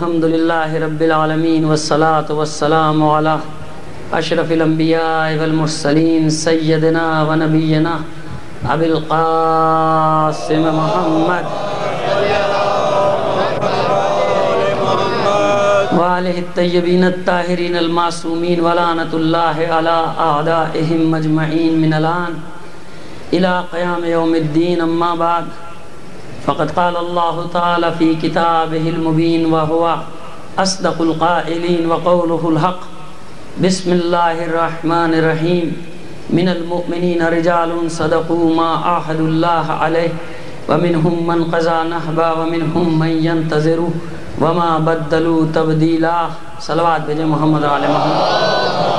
الحمد لله رب العالمين والصلاة والسلام على أشرف الأنبياء والمرسلين سيدنا ونبينا أبي القاسم محمد وآله الطيبين الطاهرين المعصومين ولعنة الله على أعدائهم أجمعين من الآن إلى قيام يوم الدين. أما بعد فقد قال الله تعالى في كتابه المبين وهو أصدق القائلين وقوله الحق. بسم الله الرحمن الرحيم. من المؤمنين رجال صدقوا ما عاهدوا الله عليه ومنهم من قضى نحبا ومنهم من ينتظر وما بدلوا تبدیلا. صلوات بھیجیں محمد علیہ محمد.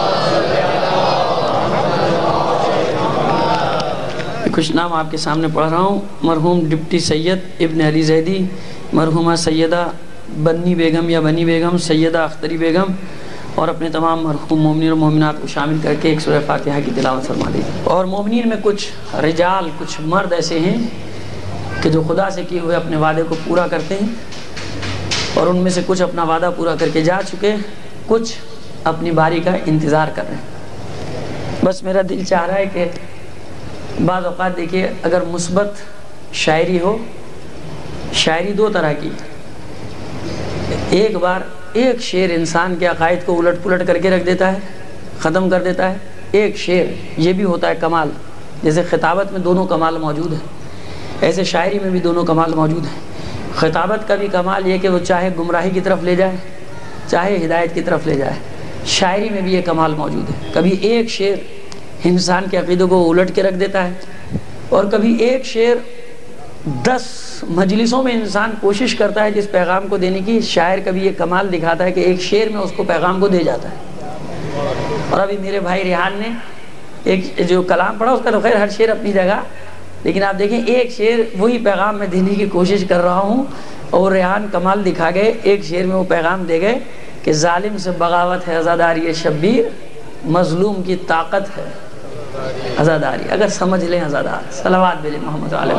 کچھ نام آپ کے سامنے پڑھ رہا ہوں. مرحوم ڈپٹی سید ابن علی زیدی، مرحومہ سیدہ بنی بیگم یا بنی بیگم، سیدہ اختری بیگم، اور اپنے تمام مرحوم مومنین اور مومنات کو شامل کر کے ایک سورہ فاتحہ کی تلاوت فرما دیجیے. اور مومنین میں کچھ رجال، کچھ مرد ایسے ہیں کہ جو خدا سے کیے ہوئے اپنے وعدے کو پورا کرتے ہیں، اور ان میں سے کچھ اپنا وعدہ پورا کر کے جا چکے، کچھ اپنی باری کا انتظار کر رہے ہیں. بس میرا دل چاہ رہا ہے کہ بعض اوقات دیکھیے، اگر مثبت شاعری ہو، شاعری دو طرح کی، ایک بار ایک شعر انسان کے عقائد کو الٹ پلٹ کر کے رکھ دیتا ہے، ختم کر دیتا ہے. ایک شعر یہ بھی ہوتا ہے کمال. جیسے خطابت میں دونوں کمال موجود ہیں، ایسے شاعری میں بھی دونوں کمال موجود ہیں. خطابت کا بھی کمال یہ کہ وہ چاہے گمراہی کی طرف لے جائے، چاہے ہدایت کی طرف لے جائے. شاعری میں بھی یہ کمال موجود ہے. کبھی ایک شعر انسان کے عقیدوں کو الٹ کے رکھ دیتا ہے، اور کبھی ایک شعر 10 مجلسوں میں انسان کوشش کرتا ہے جس پیغام کو دینے کی. شاعر کبھی یہ کمال دکھاتا ہے کہ ایک شعر میں اس کو پیغام کو دے جاتا ہے. اور ابھی میرے بھائی ریحان نے ایک جو کلام پڑھا، اس کا تو خیر ہر شعر اپنی جگہ، لیکن آپ دیکھیں ایک شعر وہی پیغام میں دینے کی کوشش کر رہا ہوں، اور ریحان کمال دکھا گئے. ایک شعر میں وہ پیغام دے گئے کہ ظالم سے بغاوت ہے عزاداری شبیر، مظلوم کی طاقت ہے عزاداری. اگر سمجھ لیں عزادار. صلوات بھیجیں محمد علیہ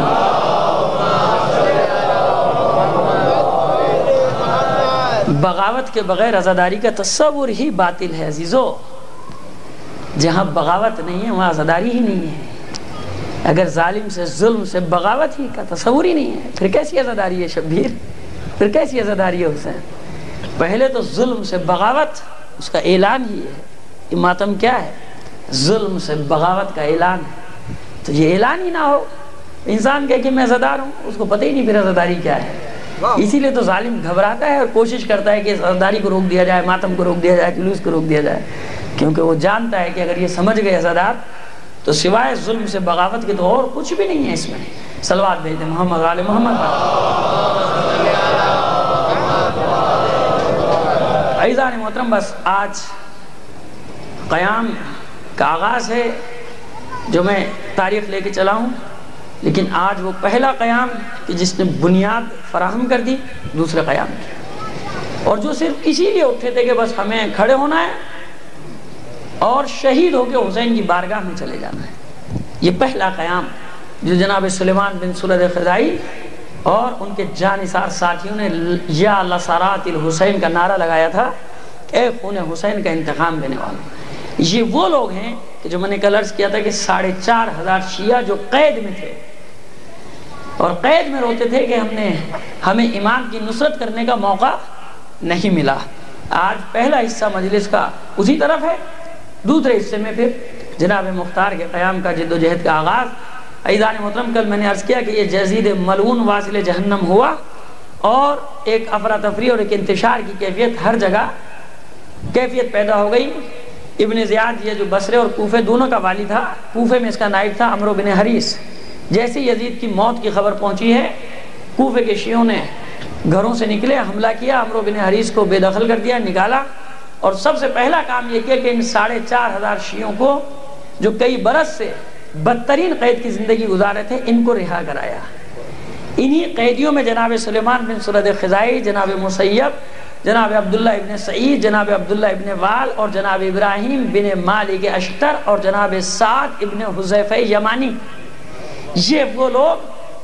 محمد. بغاوت کے بغیر عزاداری کا تصور ہی باطل ہے عزیزو. جہاں بغاوت نہیں ہے وہاں عزاداری ہی نہیں ہے. اگر ظالم سے، ظلم سے بغاوت ہی کا تصور ہی نہیں ہے، پھر کیسی عزاداری ہے شبیر؟ پھر کیسی عزاداری ہے حسین؟ پہلے تو ظلم سے بغاوت، اس کا اعلان ہی ہے. یہ ماتم کیا ہے؟ ظلم سے بغاوت کا اعلان ہے. تو یہ اعلان ہی نہ ہو، انسان کہے کہ میں عزادار ہوں، اس کو پتہ ہی نہیں پھر عزاداری کیا ہے. اسی لیے تو ظالم گھبراتا ہے اور کوشش کرتا ہے کہ عزاداری کو روک دیا جائے، ماتم کو روک دیا جائے، جلوس کو روک دیا جائے، کیونکہ وہ جانتا ہے کہ اگر یہ سمجھ گئے عزادار تو سوائے ظلم سے بغاوت کے تو اور کچھ بھی نہیں ہے اس میں. صلوات بھیجتے محمد علیہ محمد. عزیزان محترم، بس آج قیام کا آغاز ہے جو میں تاریخ لے کے چلا ہوں، لیکن آج وہ پہلا قیام کہ جس نے بنیاد فراہم کر دی دوسرے قیام کی، اور جو صرف اسی لیے اٹھے تھے کہ بس ہمیں کھڑے ہونا ہے اور شہید ہو کے حسین کی بارگاہ میں چلے جانا ہے. یہ پہلا قیام جو جناب سلیمان بن سلد خزائی اور ان کے جانثار ساتھیوں نے یا لسارات الحسین کا نعرہ لگایا تھا، اے خون حسین کا انتقام لینے والوں. یہ وہ لوگ ہیں کہ جو میں نے کل عرض کیا تھا کہ 4500 شیعہ جو قید میں تھے، اور قید میں روتے تھے کہ ہمیں امام کی نصرت کرنے کا موقع نہیں ملا. آج پہلا حصہ مجلس کا اسی طرف ہے، دوسرے حصے میں پھر جناب مختار کے قیام کا جد و جہد کا آغاز. عزیزان محترم، کل میں نے عرض کیا کہ یہ یزید ملعون واصل جہنم ہوا، اور ایک افراتفری اور ایک انتشار کی کیفیت ہر جگہ کیفیت پیدا ہو گئی. ابن زیاد یہ جو بصرے اور کوفے دونوں کا والی تھا، کوفے میں اس کا نائب تھا عمرو بن حریث. جیسے یزید کی موت کی خبر پہنچی ہے، کوفے کے شیعوں نے گھروں سے نکلے، حملہ کیا، عمرو بن حریث کو بے دخل کر دیا، نکالا، اور سب سے پہلا کام یہ کیا کہ ان 4500 شیعوں کو جو کئی برس سے بدترین قید کی زندگی گزارے تھے، ان کو رہا کرایا. انہی قیدیوں میں جناب سلیمان بن سلد خزائی، جناب مسیب، جناب عبداللہ ابن سعید، جناب عبداللہ ابن وال، اور جناب ابراہیم بن مالک اشتر، اور جناب سعد ابن حذیفہ یمانی، یہ وہ لوگ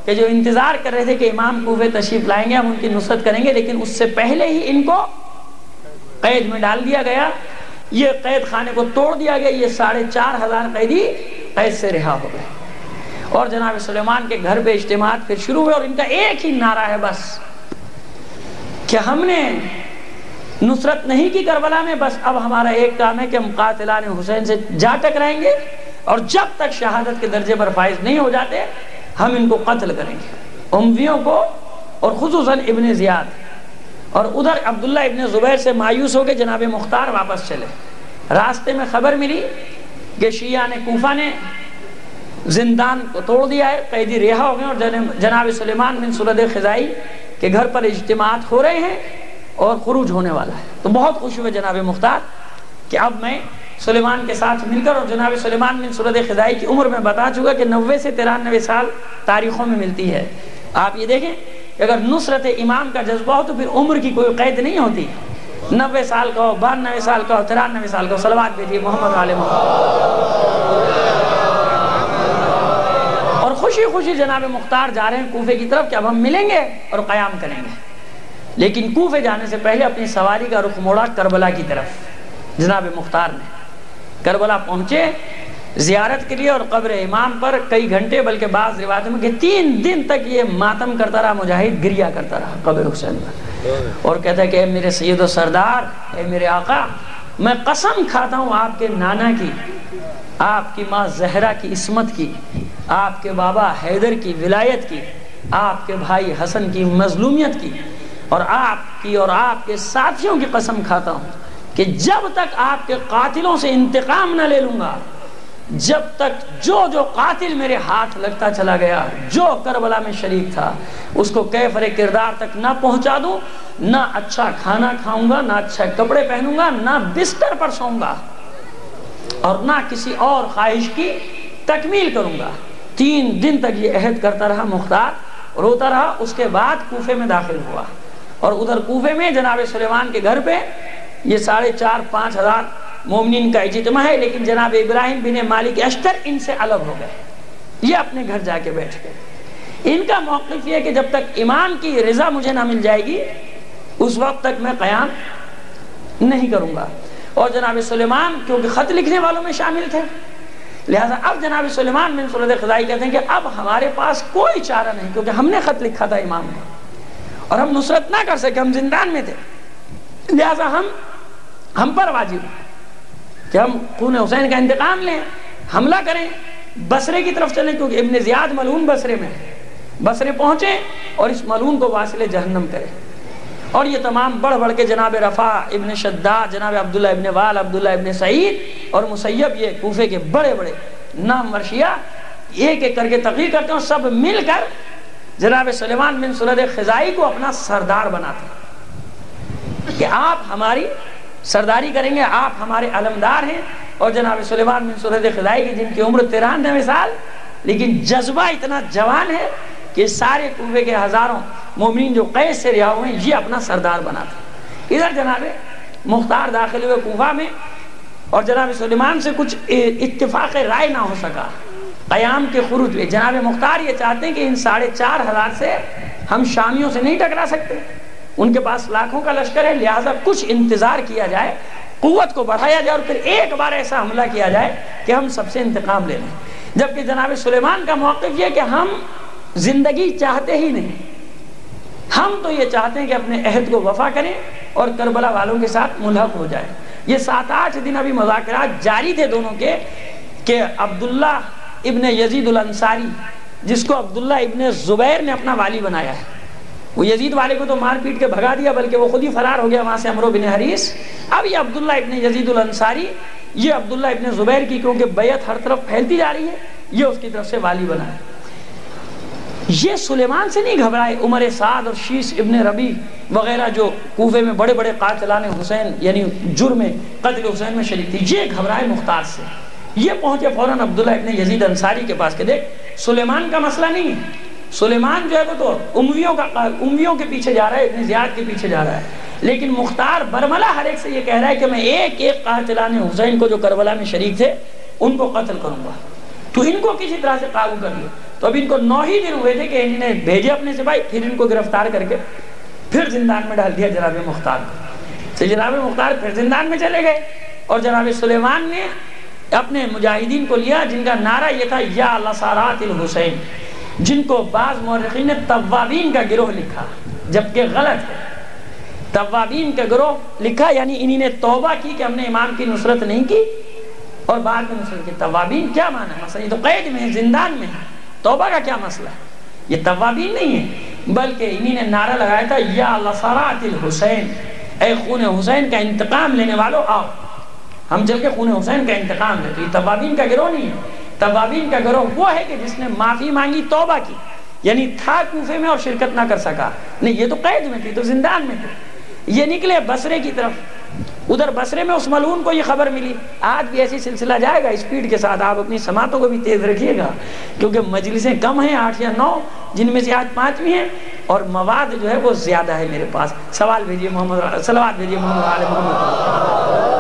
کہ جو انتظار کر رہے تھے کہ امام کوفے تشریف لائیں گے، ہم ان کی نصرت کریں گے، لیکن اس سے پہلے ہی ان کو قید میں ڈال دیا گیا، یہ قید خانے کو توڑ دیا گیا، یہ 4,500 قیدی قید سے رہا ہو گئے۔ اور جناب سلیمان کے گھر پہ اجتماعات پھر شروع ہوئے، اور ان کا ایک ہی نعرہ ہے بس کہ ہم نے نصرت نہیں کی کربلا میں، بس اب ہمارا ایک کام ہے کہ ہم قاتلان حسین سے جا ٹکرائیں گے، اور جب تک شہادت کے درجے پر فائز نہیں ہو جاتے ہم ان کو قتل کریں گے، امویوں کو، اور خصوصاً ابن زیاد۔ اور ادھر عبداللہ ابن زبیر سے مایوس ہو کے جناب مختار واپس چلے۔ راستے میں خبر ملی کہ شیعہ نے کوفہ نے زندان کو توڑ دیا ہے، قیدی رہا ہو گئے، اور جناب سلیمان بن سرد خزائی کے گھر پر اجتماعات ہو رہے ہیں اور خروج ہونے والا ہے۔ تو بہت خوش ہوئے جناب مختار کہ اب میں سلیمان کے ساتھ مل کر، اور جناب سلیمان بن سرد خزائی کی عمر میں بتا چکا کہ 90 سے 93 سال تاریخوں میں ملتی ہے۔ آپ یہ دیکھیں کہ اگر نصرت امام کا جذبہ ہو تو پھر عمر کی کوئی قید نہیں ہوتی، 90 سال کا ہو، 92 سال کا ہو، 93 سال کا ہو۔ صلوات بھیجیے محمد علیہ محمد۔ اور خوشی خوشی جناب مختار جا رہے ہیں کوفے کی طرف کہ اب ہم ملیں گے اور قیام کریں گے، لیکن کوفے جانے سے پہلے اپنی سواری کا رخ موڑا کربلا کی طرف۔ جناب مختار نے کربلا پہنچے زیارت کے لیے، اور قبر امام پر کئی گھنٹے، بلکہ بعض روایتوں میں کہ 3 دن تک یہ ماتم کرتا رہا، مجاہد گریا کرتا رہا قبر حسین پر، اور کہتا ہے کہ اے میرے سید و سردار، اے میرے آقا، میں قسم کھاتا ہوں آپ کے نانا کی، آپ کی ماں زہرا کی عصمت کی، آپ کے بابا حیدر کی ولایت کی، آپ کے بھائی حسن کی مظلومیت کی، اور آپ کی اور آپ کے ساتھیوں کی قسم کھاتا ہوں کہ جب تک آپ کے قاتلوں سے انتقام نہ لے لوں گا، جب تک جو قاتل میرے ہاتھ لگتا چلا گیا، جو کربلا میں شریک تھا، اس کو کیفر کردار تک نہ پہنچا دوں، نہ اچھا کھانا کھاؤں گا، نہ اچھا کپڑے پہنوں گا، نہ بستر پر سوؤں گا، اور نہ کسی اور خواہش کی تکمیل کروں گا۔ 3 دن تک یہ عہد کرتا رہا مختار، روتا رہا۔ اس کے بعد کوفے میں داخل ہوا، اور ادھر کوفے میں جناب سلیمان کے گھر پہ یہ 4,500-5 ہزار مومنین کا اجتماع ہے، لیکن جناب ابراہیم بن مالک اشتر ان سے الگ ہو گئے، یہ اپنے گھر جا کے بیٹھ گئے۔ ان کا موقف یہ ہے کہ جب تک امام کی رضا مجھے نہ مل جائے گی اس وقت تک میں قیام نہیں کروں گا۔ اور جناب سلیمان کیونکہ خط لکھنے والوں میں شامل تھے، لہذا اب جناب سلیمان بن سرد خزائی کہتے ہیں کہ اب ہمارے پاس کوئی چارہ نہیں، کیونکہ ہم نے خط لکھا تھا امام نے، اور ہم نصرت نہ کر سکے، ہم زندان میں تھے، لہذا ہم پر واجب ہے کہ ہم خون حسین کا انتقام لیں، حملہ کریں، بصرے کی طرف چلیں، کیونکہ ابن زیاد ملعون بصرے میں ہے، بصرے پہنچیں اور اس ملعون کو واصل جہنم کریں۔ اور یہ تمام بڑھ بڑھ کے جناب رفاع ابن شداد، جناب عبداللہ ابن وال، عبداللہ ابن سعید اور مسیب، یہ کوفے کے بڑے بڑے نام ورشیہ ایک ایک کر کے تقریر کرتے ہیں، اور سب مل کر جناب سلیمان بن سرد خزائی کو اپنا سردار بناتے ہیں کہ آپ ہماری سرداری کریں گے، آپ ہمارے علمدار ہیں۔ اور جناب سلیمان بن سرد خزائی کی جن کی عمر 93 سال، لیکن جذبہ اتنا جوان ہے کہ سارے کوفے کے ہزاروں مومنین جو قید سے رہا ہوئے ہیں یہ اپنا سردار بناتے ہیں۔ ادھر جناب مختار داخل ہوئے کوفہ میں، اور جناب سلیمان سے کچھ اتفاق رائے نہ ہو سکا قیام کے خروج میں۔ جناب مختار یہ چاہتے ہیں کہ ان 4,500 سے ہم شامیوں سے نہیں ٹکرا سکتے، ان کے پاس لاکھوں کا لشکر ہے، لہذا کچھ انتظار کیا جائے، قوت کو بڑھایا جائے، اور پھر ایک بار ایسا حملہ کیا جائے کہ ہم سب سے انتقام لے لیں۔ جبکہ جناب سلیمان کا موقف یہ کہ ہم زندگی چاہتے ہی نہیں، ہم تو یہ چاہتے ہیں کہ اپنے عہد کو وفا کریں اور کربلا والوں کے ساتھ ملحق ہو جائیں۔ یہ 7-8 دن ابھی مذاکرات جاری تھے دونوں کے کہ عبداللہ ابن یزید الانصاری، جس کو عبداللہ ابن زبیر نے اپنا والی بنایا ہے، وہ یزید والے کو تو مار پیٹ کے بھگا دیا، بلکہ وہ خود ہی فرار ہو گیا وہاں سے، عمرو بن حریث۔ اب یہ عبداللہ ابن یزید الانصاری، یہ عبداللہ ابن زبیر کی کیونکہ بیعت ہر طرف پھیلتی جا رہی ہے، یہ اس کی طرف سے والی بنا ہے۔ یہ سلیمان سے نہیں گھبرائے، عمر سعد اور شیس ابن ربی وغیرہ جو کوفے میں بڑے بڑے قاتلان حسین یعنی جرم قتل حسین میں شریک تھی، یہ گھبرائے مختار سے۔ یہ پہنچے فوراً عبداللہ ابن یزید انصاری کے پاس کہ دیکھ سلیمان کا مسئلہ نہیں ہے، سلیمان جو ہے وہ تو امویوں کے پیچھے جا رہا ہے، ابن زیاد کے پیچھے جا رہا ہے، لیکن مختار برملا ہر ایک سے یہ کہہ رہا ہے کہ میں ایک ایک قاتلان حسین کو جو کربلا میں شریک تھے ان کو قتل کروں گا، تو ان کو کسی طرح سے قابو کر لو. تو اب ان کو 9 ہی دن ہوئے تھے کہ انہوں نے بھیجے اپنے سپاہی، پھر ان کو گرفتار کر کے پھر زندان میں ڈال دیا جناب مختار کو. تو جناب مختار پھر زندان میں چلے گئے، اور جناب سلیمان نے اپنے مجاہدین کو لیا جن کا نعرہ یہ تھا یا لسارات الحسین، جن کو بعض مورخین نے توابین کا گروہ لکھا جبکہ غلط ہے. توابین کا گروہ لکھا یعنی انہی نے توبہ کی کہ ہم نے امام کی نصرت نہیں کی اور بعد میں نصرت کی. توابین کیا معنی ہے؟ مثلا یہ تو قید میں ہے، زندان میں ہے، توبہ کا کیا مسئلہ ہے؟ یہ توابین نہیں ہے، بلکہ انہی نے نعرہ لگایا تھا یا لسارات الحسین، اے خون حسین کا انتقام لینے والو آؤ، ہم چل کے خون حسین کا انتقام لے. تو یہ توابین کا گروہ نہیں ہے. توابین کا گروہ وہ ہے کہ جس نے معافی مانگی، توبہ کی، یعنی تھا کوفے میں اور شرکت نہ کر سکا. نہیں، یہ تو قید میں تھی، تو زندان میں تھی. یہ نکلے بصرے کی طرف. ادھر بصرے میں اس ملعون کو یہ خبر ملی. آج بھی ایسی سلسلہ جائے گا اسپیڈ کے ساتھ. آپ اپنی سماعتوں کو بھی تیز رکھیے گا کیونکہ مجلسیں کم ہیں، 8 یا 9، جن میں سے آج 5 ہیں، اور مواد جو ہے وہ زیادہ ہے میرے پاس. سوال بھیجیے محمد، صلوات بھیجیے محمد آل محمد.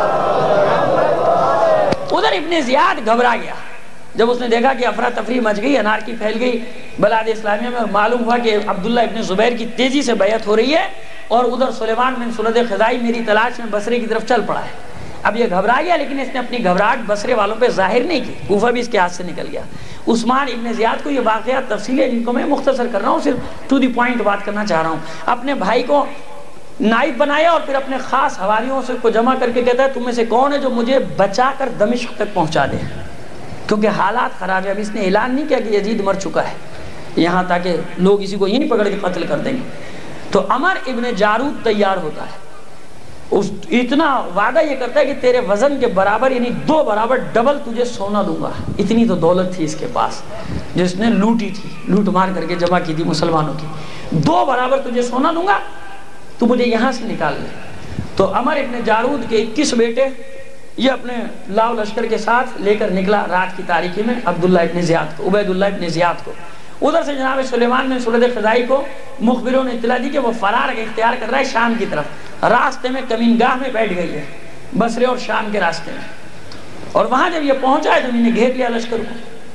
ادھر ابن زیاد گھبرا گیا جب اس نے دیکھا کہ افراتفری مچ گئی، انارکی پھیل گئی بلاد اسلامیہ میں، اور معلوم ہوا کہ عبداللہ ابن زبیر کی تیزی سے بیعت ہو رہی ہے، اور ادھر سلیمان بن سرد خزائی میری تلاش میں بصرے کی طرف چل پڑا ہے. اب یہ گھبرا گیا، لیکن اس نے اپنی گھبراہٹ بصرے والوں پہ ظاہر نہیں کی. کوفہ بھی اس کے ہاتھ سے نکل گیا. عثمان ابن زیاد کو یہ واقعات تفصیلیں جن کو میں مختصر کر رہا ہوں، صرف ٹو دی پوائنٹ بات کرنا چاہ رہا ہوں. اپنے بھائی کو نائب بنایا اور پھر اپنے خاص حواریوں سے کو جمع کر کے کہتا ہے تم میں سے کون ہے جو مجھے بچا کر دمشق تک پہنچا دے، کیونکہ حالات خراب ہے. اب اس نے اعلان نہیں کیا کہ یزید مر چکا ہے یہاں، تاکہ لوگ اسی کو یہیں پکڑ کے قتل کر دیں گے. تو عمر ابن جارود تیار ہوتا ہے. اتنا وعدہ یہ کرتا ہے کہ تیرے وزن کے برابر یعنی 2 برابر ڈبل تجھے سونا دوں گا. اتنی تو دولت تھی اس کے پاس جس نے لوٹی تھی، لوٹ مار کر کے جمع کی تھی مسلمانوں کی. 2 برابر تجھے سونا دوں گا، تو مجھے یہاں سے نکال لے. تو عمر ابن جارود کے 21 بیٹے یہ اپنے لاؤ لشکر کے ساتھ لے کر نکلا رات کی تاریکی میں عبداللہ ابن زیاد کو، عبیداللہ ابن زیاد کو. ادھر سے جناب سلیمان بن سرد خزائی کو مخبروں نے اطلاع دی کہ وہ فرار اختیار کر رہا ہے شام کی طرف. راستے میں کمینگاہ میں بیٹھ گئی ہے، بصرے اور شام کے راستے میں. اور وہاں جب یہ پہنچا ہے تو انہیں گھیر لیا لشکر کو.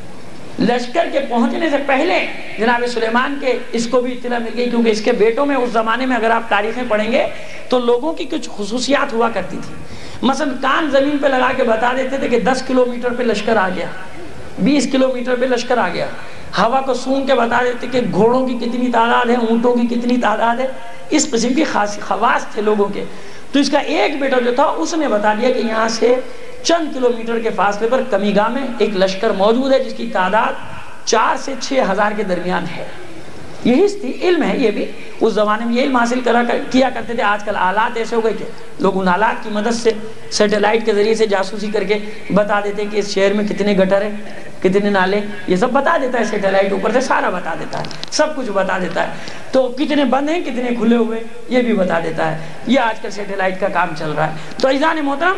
لشکر کے پہنچنے سے پہلے جناب سلیمان کے اس کو بھی اطلاع مل گئی، کیونکہ اس کے بیٹوں میں اس زمانے میں اگر آپ تاریخیں پڑھیں گے تو لوگوں کی کچھ خصوصیات ہوا کرتی تھی. مثلا کان زمین پہ لگا کے بتا دیتے تھے کہ 10 کلومیٹر پہ لشکر آ گیا، 20 کلومیٹر پہ لشکر آ گیا. ہوا کو سونگ کے بتا دیتے کہ گھوڑوں کی کتنی تعداد ہے، اونٹوں کی کتنی تعداد ہے. اس قسم کی خواص تھے لوگوں کے. تو اس کا ایک بیٹا جو تھا اس نے بتا دیا کہ یہاں سے چند کلومیٹر کے فاصلے پر کمیگاہ میں ایک لشکر موجود ہے جس کی تعداد 4 سے 6 ہزار کے درمیان ہے. یہی تھی، علم ہے یہ بھی. اس زمانے میں یہ علم حاصل کیا کرتے تھے. آج کل آلات ایسے ہو گئے کہ لوگ ان آلات کی مدد سے سیٹلائٹ کے ذریعے سے جاسوسی کر کے بتا دیتے ہیں کہ اس شہر میں کتنے گٹر ہیں، کتنے نالے، یہ سب بتا دیتا ہے سیٹلائٹ. اوپر سے سارا بتا دیتا ہے، سب کچھ بتا دیتا ہے. تو کتنے بند ہیں، کتنے کھلے ہوئے، یہ بھی بتا دیتا ہے. یہ آج کل سیٹلائٹ کا کام چل رہا ہے. تو عزیزان محترم،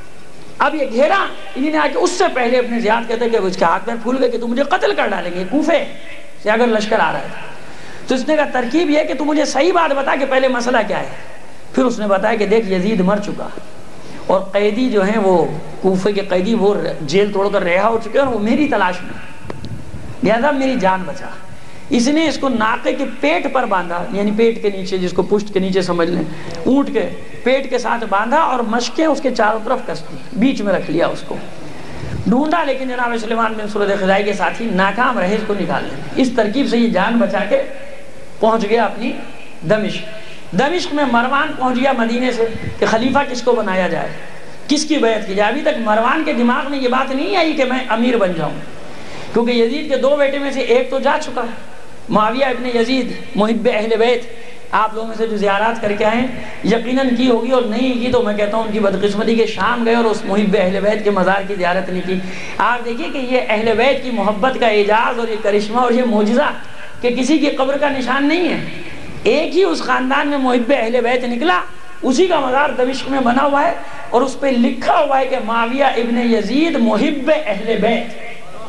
اب یہ گھیرا انہوں نے آ کے اس سے پہلے اپنے زیاد کہتے کہ اس کے ہاتھ میں پھول گئے کہ تو مجھے قتل کر ڈالیں گے کوفے سے اگر لشکر آ رہا ہے. تو اس نے کہا ترکیب یہ کہ تو مجھے صحیح بات بتا کہ پہلے مسئلہ کیا ہے. پھر اس نے بتایا کہ دیکھ یزید مر چکا اور قیدی جو ہیں وہ کوفے کے قیدی وہ جیل توڑ کر رہا ہو چکے اور وہ میری تلاش میں، لہذا میری جان بچا. اس نے اس کو ناقے کے پیٹ پر باندھا، یعنی پیٹ کے نیچے، جس کو پشت کے نیچے سمجھ لیں، اونٹ کے پیٹ کے ساتھ باندھا اور مشقیں اس کے چاروں طرف کس دی، بیچ میں رکھ لیا. اس کو ڈھونڈا لیکن جناب سلیمان بن سرد خزائی کے ساتھی ناکام رہے اس کو نکالنے. اس ترکیب سے یہ جان بچا کے پہنچ گیا اپنی دمشق. دمشق میں مروان پہنچ گیا مدینے سے کہ خلیفہ کس کو بنایا جائے، کس کی بیعت کی جائے. ابھی تک مروان کے دماغ میں یہ بات نہیں آئی کہ میں امیر بن جاؤں، کیونکہ یزید کے 2 بیٹے میں سے ایک تو جا چکا ہے، معاویہ ابن یزید محب اہل بیت. آپ لوگوں میں سے جو زیارات کر کے آئے یقیناً کی ہوگی، اور نہیں کی تو میں کہتا ہوں ان کی بدقسمتی کے شام گئے اور اس محب اہل بیت کے مزار کی زیارت نہیں کی. آپ دیکھیے کہ یہ اہل بیت کی محبت کا اعجاز اور یہ کرشمہ اور یہ معجزہ کہ کسی کی قبر کا نشان نہیں ہے. ایک ہی اس خاندان میں محب اہل بیت نکلا، اسی کا مزار دمشق میں بنا ہوا ہے اور اس پہ لکھا ہوا ہے کہ معاویہ ابن یزید محب اہل بیت.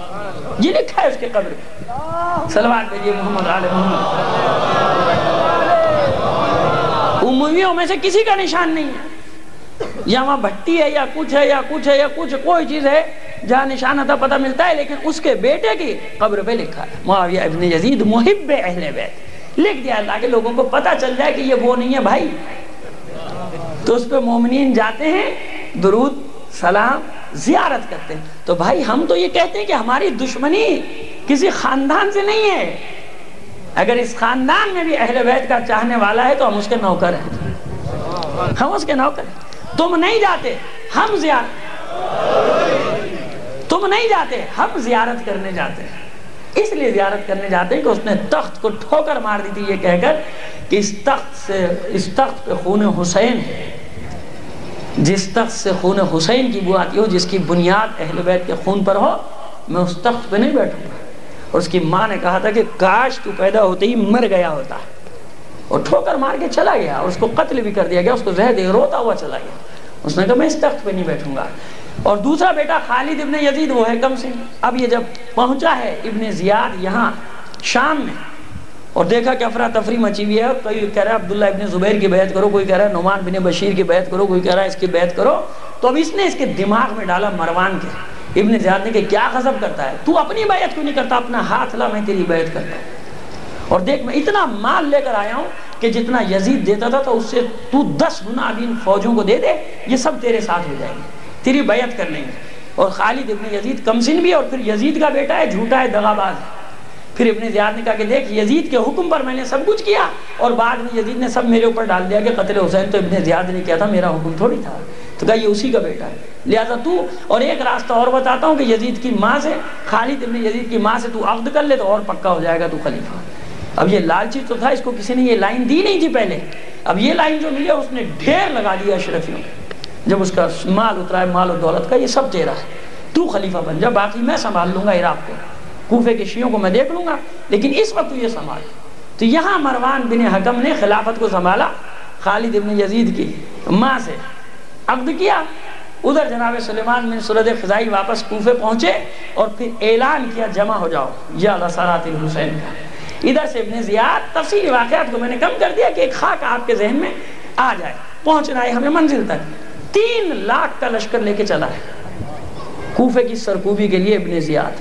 یہ لکھا ہے اس کے قبر پہ. صلوات بھیجیے محمد آل محمد. امویوں میں سے کسی کا نشان نہیں ہے، یا وہاں بھٹی ہے یا کچھ ہے یا کچھ ہے یا کچھ کوئی چیز ہے جہاں نشان عطا پتہ ملتا ہے، لیکن اس کے بیٹے کی قبر پہ لکھا ہے معاویہ ابن یزید محب اہل بیت، لکھ دیا اللہ کے لوگوں کو پتہ چل جائے کہ یہ وہ نہیں ہے بھائی۔ تو اس پہ مومنین جاتے ہیں، درود سلام زیارت کرتے ہیں۔ تو بھائی ہم تو یہ کہتے ہیں کہ ہماری دشمنی کسی خاندان سے نہیں ہے، اگر اس خاندان میں بھی اہل بیت کا چاہنے والا ہے تو ہم اس کے نوکر ہیں، ہم اس کے نوکر ہیں۔ تم نہیں جاتے، ہم تم نہیں جاتے، ہم زیارت کرنے جاتے ہیں۔ اس لیے زیارت کرنے جاتے ہیں کہ اس نے تخت کو ٹھوکر مار دی تھی یہ کہہ کر کہ اس تخت پہ خون حسین ہے، جس تخت سے خون حسین کی بو آتی ہو، جس کی بنیاد اہل بیت کے خون پر ہو، میں اس تخت پہ نہیں بیٹھوں گا۔ اور اس کی ماں نے کہا تھا کہ کاش تو پیدا ہوتے ہی مر گیا ہوتا، اور ٹھوکر مار کے چلا گیا، اور اس کو قتل بھی کر دیا گیا، اس کو زہر دے روتا ہوا چلا گیا۔ اس نے کہا میں اس تخت پہ نہیں بیٹھوں گا۔ اور دوسرا بیٹا خالد ابن یزید وہ ہے کم سن۔ اب یہ جب پہنچا ہے ابن زیاد یہاں شام میں، اور دیکھا کہ افراتفری مچی ہوئی ہے، کوئی کہہ رہا ہے عبداللہ ابن زبیر کی بیعت کرو، کوئی کہہ رہا ہے نعمان بن بشیر کی بیعت کرو، کوئی کہہ رہا ہے اس کی بیعت کرو۔ تو اب اس نے اس کے دماغ میں ڈالا مروان کے، ابن زیاد نے کہ کیا غضب کرتا ہے تو اپنی بیعت کیوں نہیں کرتا، اپنا ہاتھ لا میں تیری بیعت کرتا ہوں، اور دیکھ میں اتنا مال لے کر آیا ہوں کہ جتنا یزید دیتا تھا تو اس سے تو 10 گنا ابھی ان فوجوں کو دے دے، یہ سب تیرے ساتھ ہو جائیں گے، تیری بیعت کر لیں گے۔ اور خالد ابن یزید کمسن بھی، اور پھر یزید کا بیٹا ہے، جھوٹا ہے، دغاباز ہے۔ پھر ابن زیاد نے کہا کہ دیکھ یزید کے حکم پر میں نے سب کچھ کیا، اور بعد میں یزید نے سب میرے اوپر ڈال دیا کہ قتل حسین تو ابن زیاد نے کیا تھا، میرا حکم تھوڑی تھا۔ تو کہا یہ اسی کا بیٹا ہے، لہذا تو، اور ایک راستہ اور بتاتا ہوں کہ یزید کی ماں سے، خالد ابن یزید کی ماں سے تو عقد کر لے تو اور پکا ہو جائے گا تو خلیفہ۔ اب یہ لالچی تو تھا، اس کو کسی نے یہ لائن دی نہیں تھی پہلے، اب یہ لائن جو ملی اس نے ڈھیر لگا دیا اشرفیوں، جب اس کا مال اترا ہے، مال و دولت کا، یہ سب تیرا ہے، تو خلیفہ بن جا، باقی میں سنبھال لوں گا عراق کو، کوفے کے شیعوں کو میں دیکھ لوں گا، لیکن اس وقت تو یہ سنبھال۔ تو یہاں مروان بن حکم نے خلافت کو سنبھالا، خالد ابن یزید کی ماں سے عقد کیا۔ ادھر جناب سلیمان بن سرد خزائی واپس کوفے پہنچے اور پھر اعلان کیا جمع ہو جاؤ یا لسارات الحسین کا۔ ادھر سے ابن زیاد، تفصیلی واقعات کو میں نے کم کر دیا کہ ایک خاک آپ کے ذہن میں آ جائے، پہنچنا ہے ہمیں منزل تک۔ 3 لاکھ کا لشکر لے کے چلا ہے کوفے کی سرکوبی کے لیے ابن زیاد۔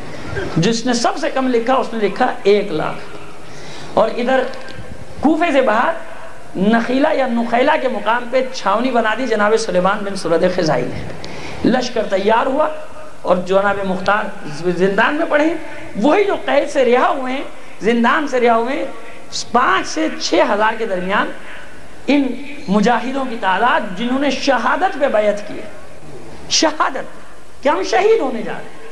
جس نے سب سے کم لکھا اس نے لکھا 1 لاکھ۔ اور ادھر کوفے سے باہر نخیلہ یا نخیلہ کے مقام پہ چھاونی بنا دی جناب سلیمان بن سرد خزائی نے۔ لشکر تیار ہوا اور جناب مختار زندان میں پڑے، وہی جو قید سے رہا ہوئے ہیں، زندان سے رہا ہوئے 5 سے 6 ہزار کے درمیان ان مجاہدوں کی تعداد جنہوں نے شہادت پہ بیعت کی ہے، شہادت کہ ہم شہید ہونے جا رہے ہیں۔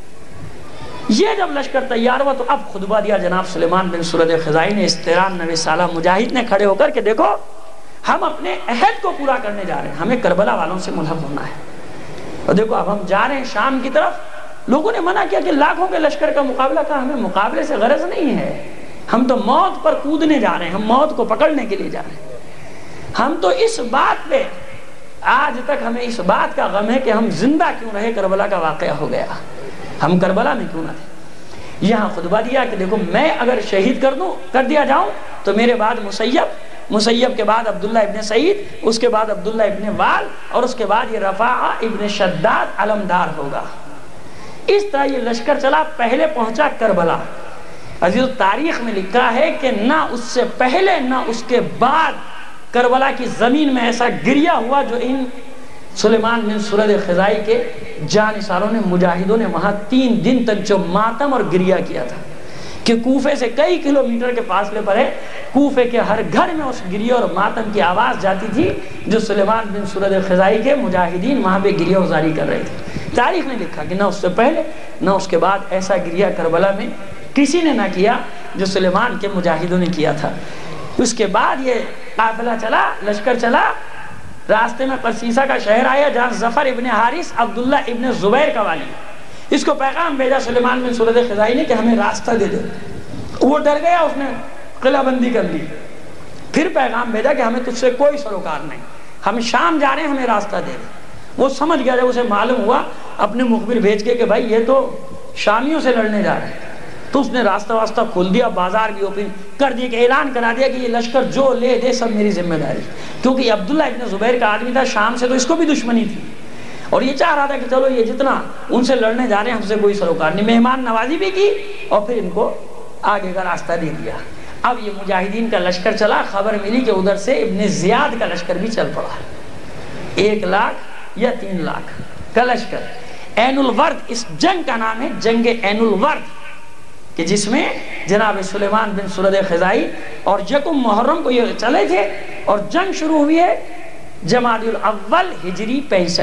یہ جب لشکر تیار ہوا تو اب خطبہ دیا جناب سلیمان بن سرد خزائی نے، اس 93 سالہ مجاہد نے کھڑے ہو کر کہ دیکھو ہم اپنے عہد کو پورا کرنے جا رہے ہیں، ہمیں کربلا والوں سے ملحق ہونا ہے، اور دیکھو اب ہم جا رہے ہیں شام کی طرف۔ لوگوں نے منع کیا کہ لاکھوں کے لشکر کا مقابلہ کا، ہمیں مقابلے سے غرض نہیں ہے، ہم تو موت پر کودنے جا رہے ہیں، ہم موت کو پکڑنے کے لیے جا رہے ہیں۔ ہم تو اس بات پہ آج تک ہمیں اس بات کا غم ہے کہ ہم زندہ کیوں رہے، کربلا کا واقعہ ہو گیا، ہم کربلا میں کیوں نہ تھے۔ یہاں خطبہ دیا کہ دیکھو میں اگر شہید کر دیا جاؤں تو میرے بعد مسیب کے بعد عبداللہ ابن سعید، اس کے بعد عبداللہ ابن وال، اور اس کے بعد یہ رفاعہ ابن شداد علمدار ہوگا۔ اس طرح یہ لشکر چلا، پہلے پہنچا کربلا۔ عزیز تاریخ میں لکھا ہے کہ نہ اس سے پہلے نہ اس کے بعد کربلا کی زمین میں ایسا گریہ ہوا جو ان سلیمان بن سرد خزائی کے جانثاروں نے، مجاہدوں نے وہاں 3 دن تک جو ماتم اور گریہ کیا تھا، کہ کوفے سے کئی کلومیٹر کے فاصلے پر ہے، کوفے کے ہر گھر میں اس گریہ اور ماتم کی آواز جاتی تھی جو سلیمان بن سرد خزائی کے مجاہدین وہاں پہ گریہ وزاری کر رہے تھے۔ تاریخ نے لکھا کہ نہ اس سے پہلے نہ اس کے بعد ایسا گریہ کربلا میں کسی نے نہ کیا جو سلیمان کے مجاہدوں نے کیا تھا۔ اس کے بعد یہ قافلہ چلا، لشکر چلا، راستے میں پرسیسا کا شہر آیا جہاں ظفر ابن حارث عبداللہ ابن زبیر کا والی، اس کو پیغام بھیجا سلیمان بن سرد خزائی نے کہ ہمیں راستہ دے دے۔ وہ ڈر گیا، اس نے قلعہ بندی کر لی۔ پھر پیغام بھیجا کہ ہمیں تجھ سے کوئی سروکار نہیں، ہم شام جا رہے ہیں، ہمیں راستہ دے دے۔ وہ سمجھ گیا، جب اسے معلوم ہوا اپنے مخبر بھیج کے کہ بھائی یہ تو شامیوں سے لڑنے جا رہے ہیں، تو اس نے راستہ واسطہ کھول دیا، بازار بھی اوپن کر دیا کہ اعلان کرا دیا کہ یہ لشکر جو لے دے سب میری ذمہ داری، کیونکہ عبداللہ ابن زبیر کا آدمی تھا، شام سے تو اس کو بھی دشمنی تھی۔ اور یہ چاہ رہا تھا کہ چلو یہ جتنا ان سے لڑنے جا رہے ہیں ہم سے کوئی سروکار نہیں، مہمان نوازی بھی کی اور پھر ان کو آگے کا راستہ دے دیا۔ اب یہ مجاہدین کا لشکر چلا، خبر ملی کہ ادھر سے ابن زیاد کا لشکر بھی چل پڑا، 1 لاکھ یا 3 لاکھ کا لشکر۔ عین الورد اس جنگ کا نام ہے، جنگ عین الورد، کہ جس میں جناب سلیمان بن سرد خزائی اور یکم محرم کو یہ چلے تھے، اور جنگ شروع ہوئی ہے جمادی الاول ہجری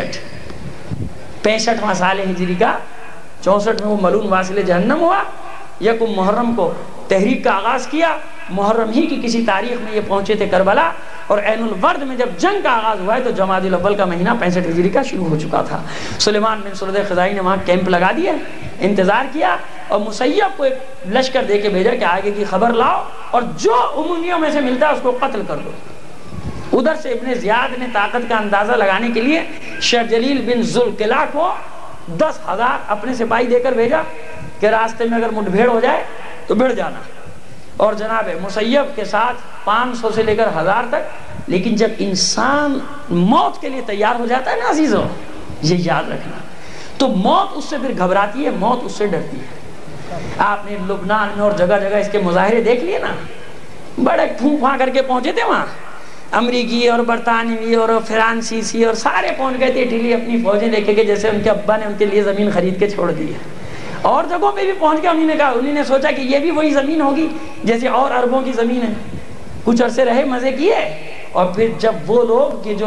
65واں سال ہجری کا، 64 میں وہ ملعون واصل جہنم ہوا۔ یکم محرم کو تحریک کا آغاز کیا، محرم ہی کی کسی تاریخ میں یہ پہنچے تھے کربلا، اور عین الورد میں جب جنگ کا آغاز ہوا ہے تو جمادی الاول کا مہینہ 65 ہجری کا شروع ہو چکا تھا۔ سلیمان بن سرد خزائی نے وہاں کیمپ لگا دیا، انتظار کیا، اور مسیب کو ایک لشکر دے کے بھیجا کہ آگے کی خبر لاؤ اور جو عمومیوں میں سے ملتا ہے اس کو قتل کر دو۔ ادھر سے ابن زیاد نے طاقت کا اندازہ لگانے کے لیے شرجلیل بن ذوالقلع کو 10,000 اپنے سپاہی دے کر بھیجا کہ راستے میں اگر مٹبھیڑ ہو جائے تو بھڑ جانا، اور جناب مسیب کے ساتھ 500 سے لے کر 1000 تک۔ لیکن جب انسان موت کے لیے تیار ہو جاتا ہے نا عزیزو، یہ یاد رکھنا، تو موت اس سے پھر گھبراتی ہے، موت اس سے ڈرتی ہے۔ آپ نے لبنان میں اور جگہ جگہ اس کے مظاہرے دیکھ لیے نا، بڑے پھوں پھاں کر کے پہنچے تھے وہاں، امریکی اور برطانوی اور فرانسیسی اور سارے پہنچ گئے تھے ڈھیلی اپنی فوجیں لے کے، جیسے ان کے ابا نے ان کے لیے زمین خرید کے چھوڑ دی ہے۔ اور جگہوں پہ بھی پہنچ گیا، انہوں نے سوچا کہ یہ بھی وہی زمین ہوگی جیسے اور عربوں کی زمین ہے۔ کچھ عرصے رہے، مزے کیے، اور پھر جب وہ لوگ کہ جو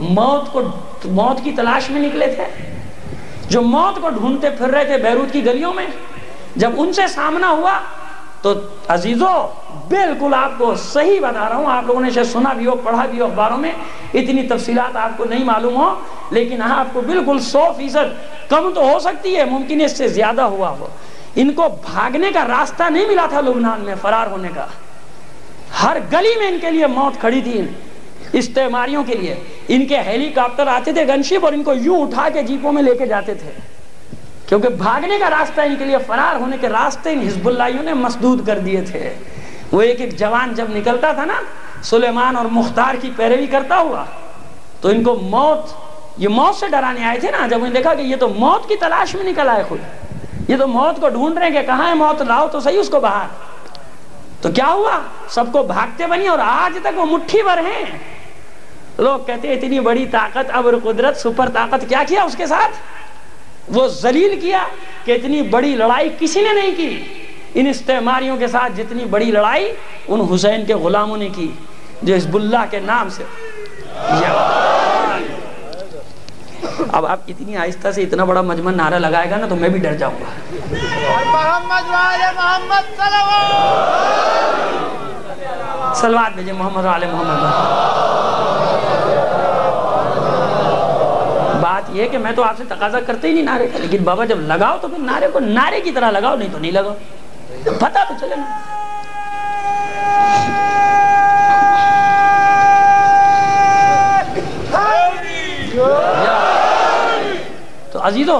موت کی تلاش میں نکلے تھے، جو موت کو ڈھونڈتے پھر رہے تھے بیروت کی گلیوں میں، جب ان سے سامنا ہوا تو عزیزو بالکل آپ کو صحیح بتا رہا ہوں، آپ لوگوں نے شاید سنا بھی ہو، پڑھا بھی ہو اخباروں میں، اتنی تفصیلات آپ کو نہیں معلوم ہو، لیکن ہاں آپ کو بالکل 100% کم تو ہو سکتی ہے، ممکن ہے اس سے زیادہ ہوا ہو۔ ان کو بھاگنے کا راستہ نہیں ملا تھا لبنان میں، فرار ہونے کا، ہر گلی میں ان کے لیے موت کھڑی تھی۔ استعماریوں کے لیے ان کے ہیلی کاپٹر آتے تھے گن شپ، اور ان کو یوں اٹھا کے جیپوں میں لے کے جاتے تھے، کیونکہ بھاگنے کا راستہ ان کے لیے، فرار ہونے کے راستے ان حزب اللہیوں نے مسدود کر دیے تھے۔ وہ ایک جوان جب نکلتا تھا نا سلیمان اور مختار کی پیروی کرتا ہوا، تو ان کو یہ موت سے ڈرانے آئے تھے نا، جب انہیں دیکھا کہ یہ تو موت کی تلاش میں نکل آئے، خود یہ تو موت کو ڈھونڈ رہے ہیں کہ کہاں ہے موت، لاؤ تو صحیح اس کو باہر۔ تو کیا ہوا، سب کو بھاگتے بنی، اور آج تک وہ مٹھی بھر ہیں۔ لوگ کہتے ہیں اتنی بڑی طاقت، ابر قدرت، سپر طاقت، کیا کیا اس کے ساتھ؟ وہ ذلیل کیا کہ اتنی بڑی لڑائی کسی نے نہیں کی ان استعماریوں کے ساتھ، جتنی بڑی لڑائی ان حسین کے غلاموں نے کی جو حزب اللہ کے نام سے۔ اب آپ اتنی آہستہ سے اتنا بڑا مجمع نعرہ لگائے گا نا تو میں بھی ڈر جاؤں گا۔ محمد وعلى محمد صلوات بھیجے محمد وعلى محمد۔ بات یہ کہ میں تو آپ سے تقاضا کرتے ہی نہیں نعرے کا، لیکن بابا جب لگاؤ تو پھر نعرے کو نعرے کی طرح لگاؤ، نہیں تو نہیں لگاؤ، پتہ تو چلے نا۔ تو عزیزو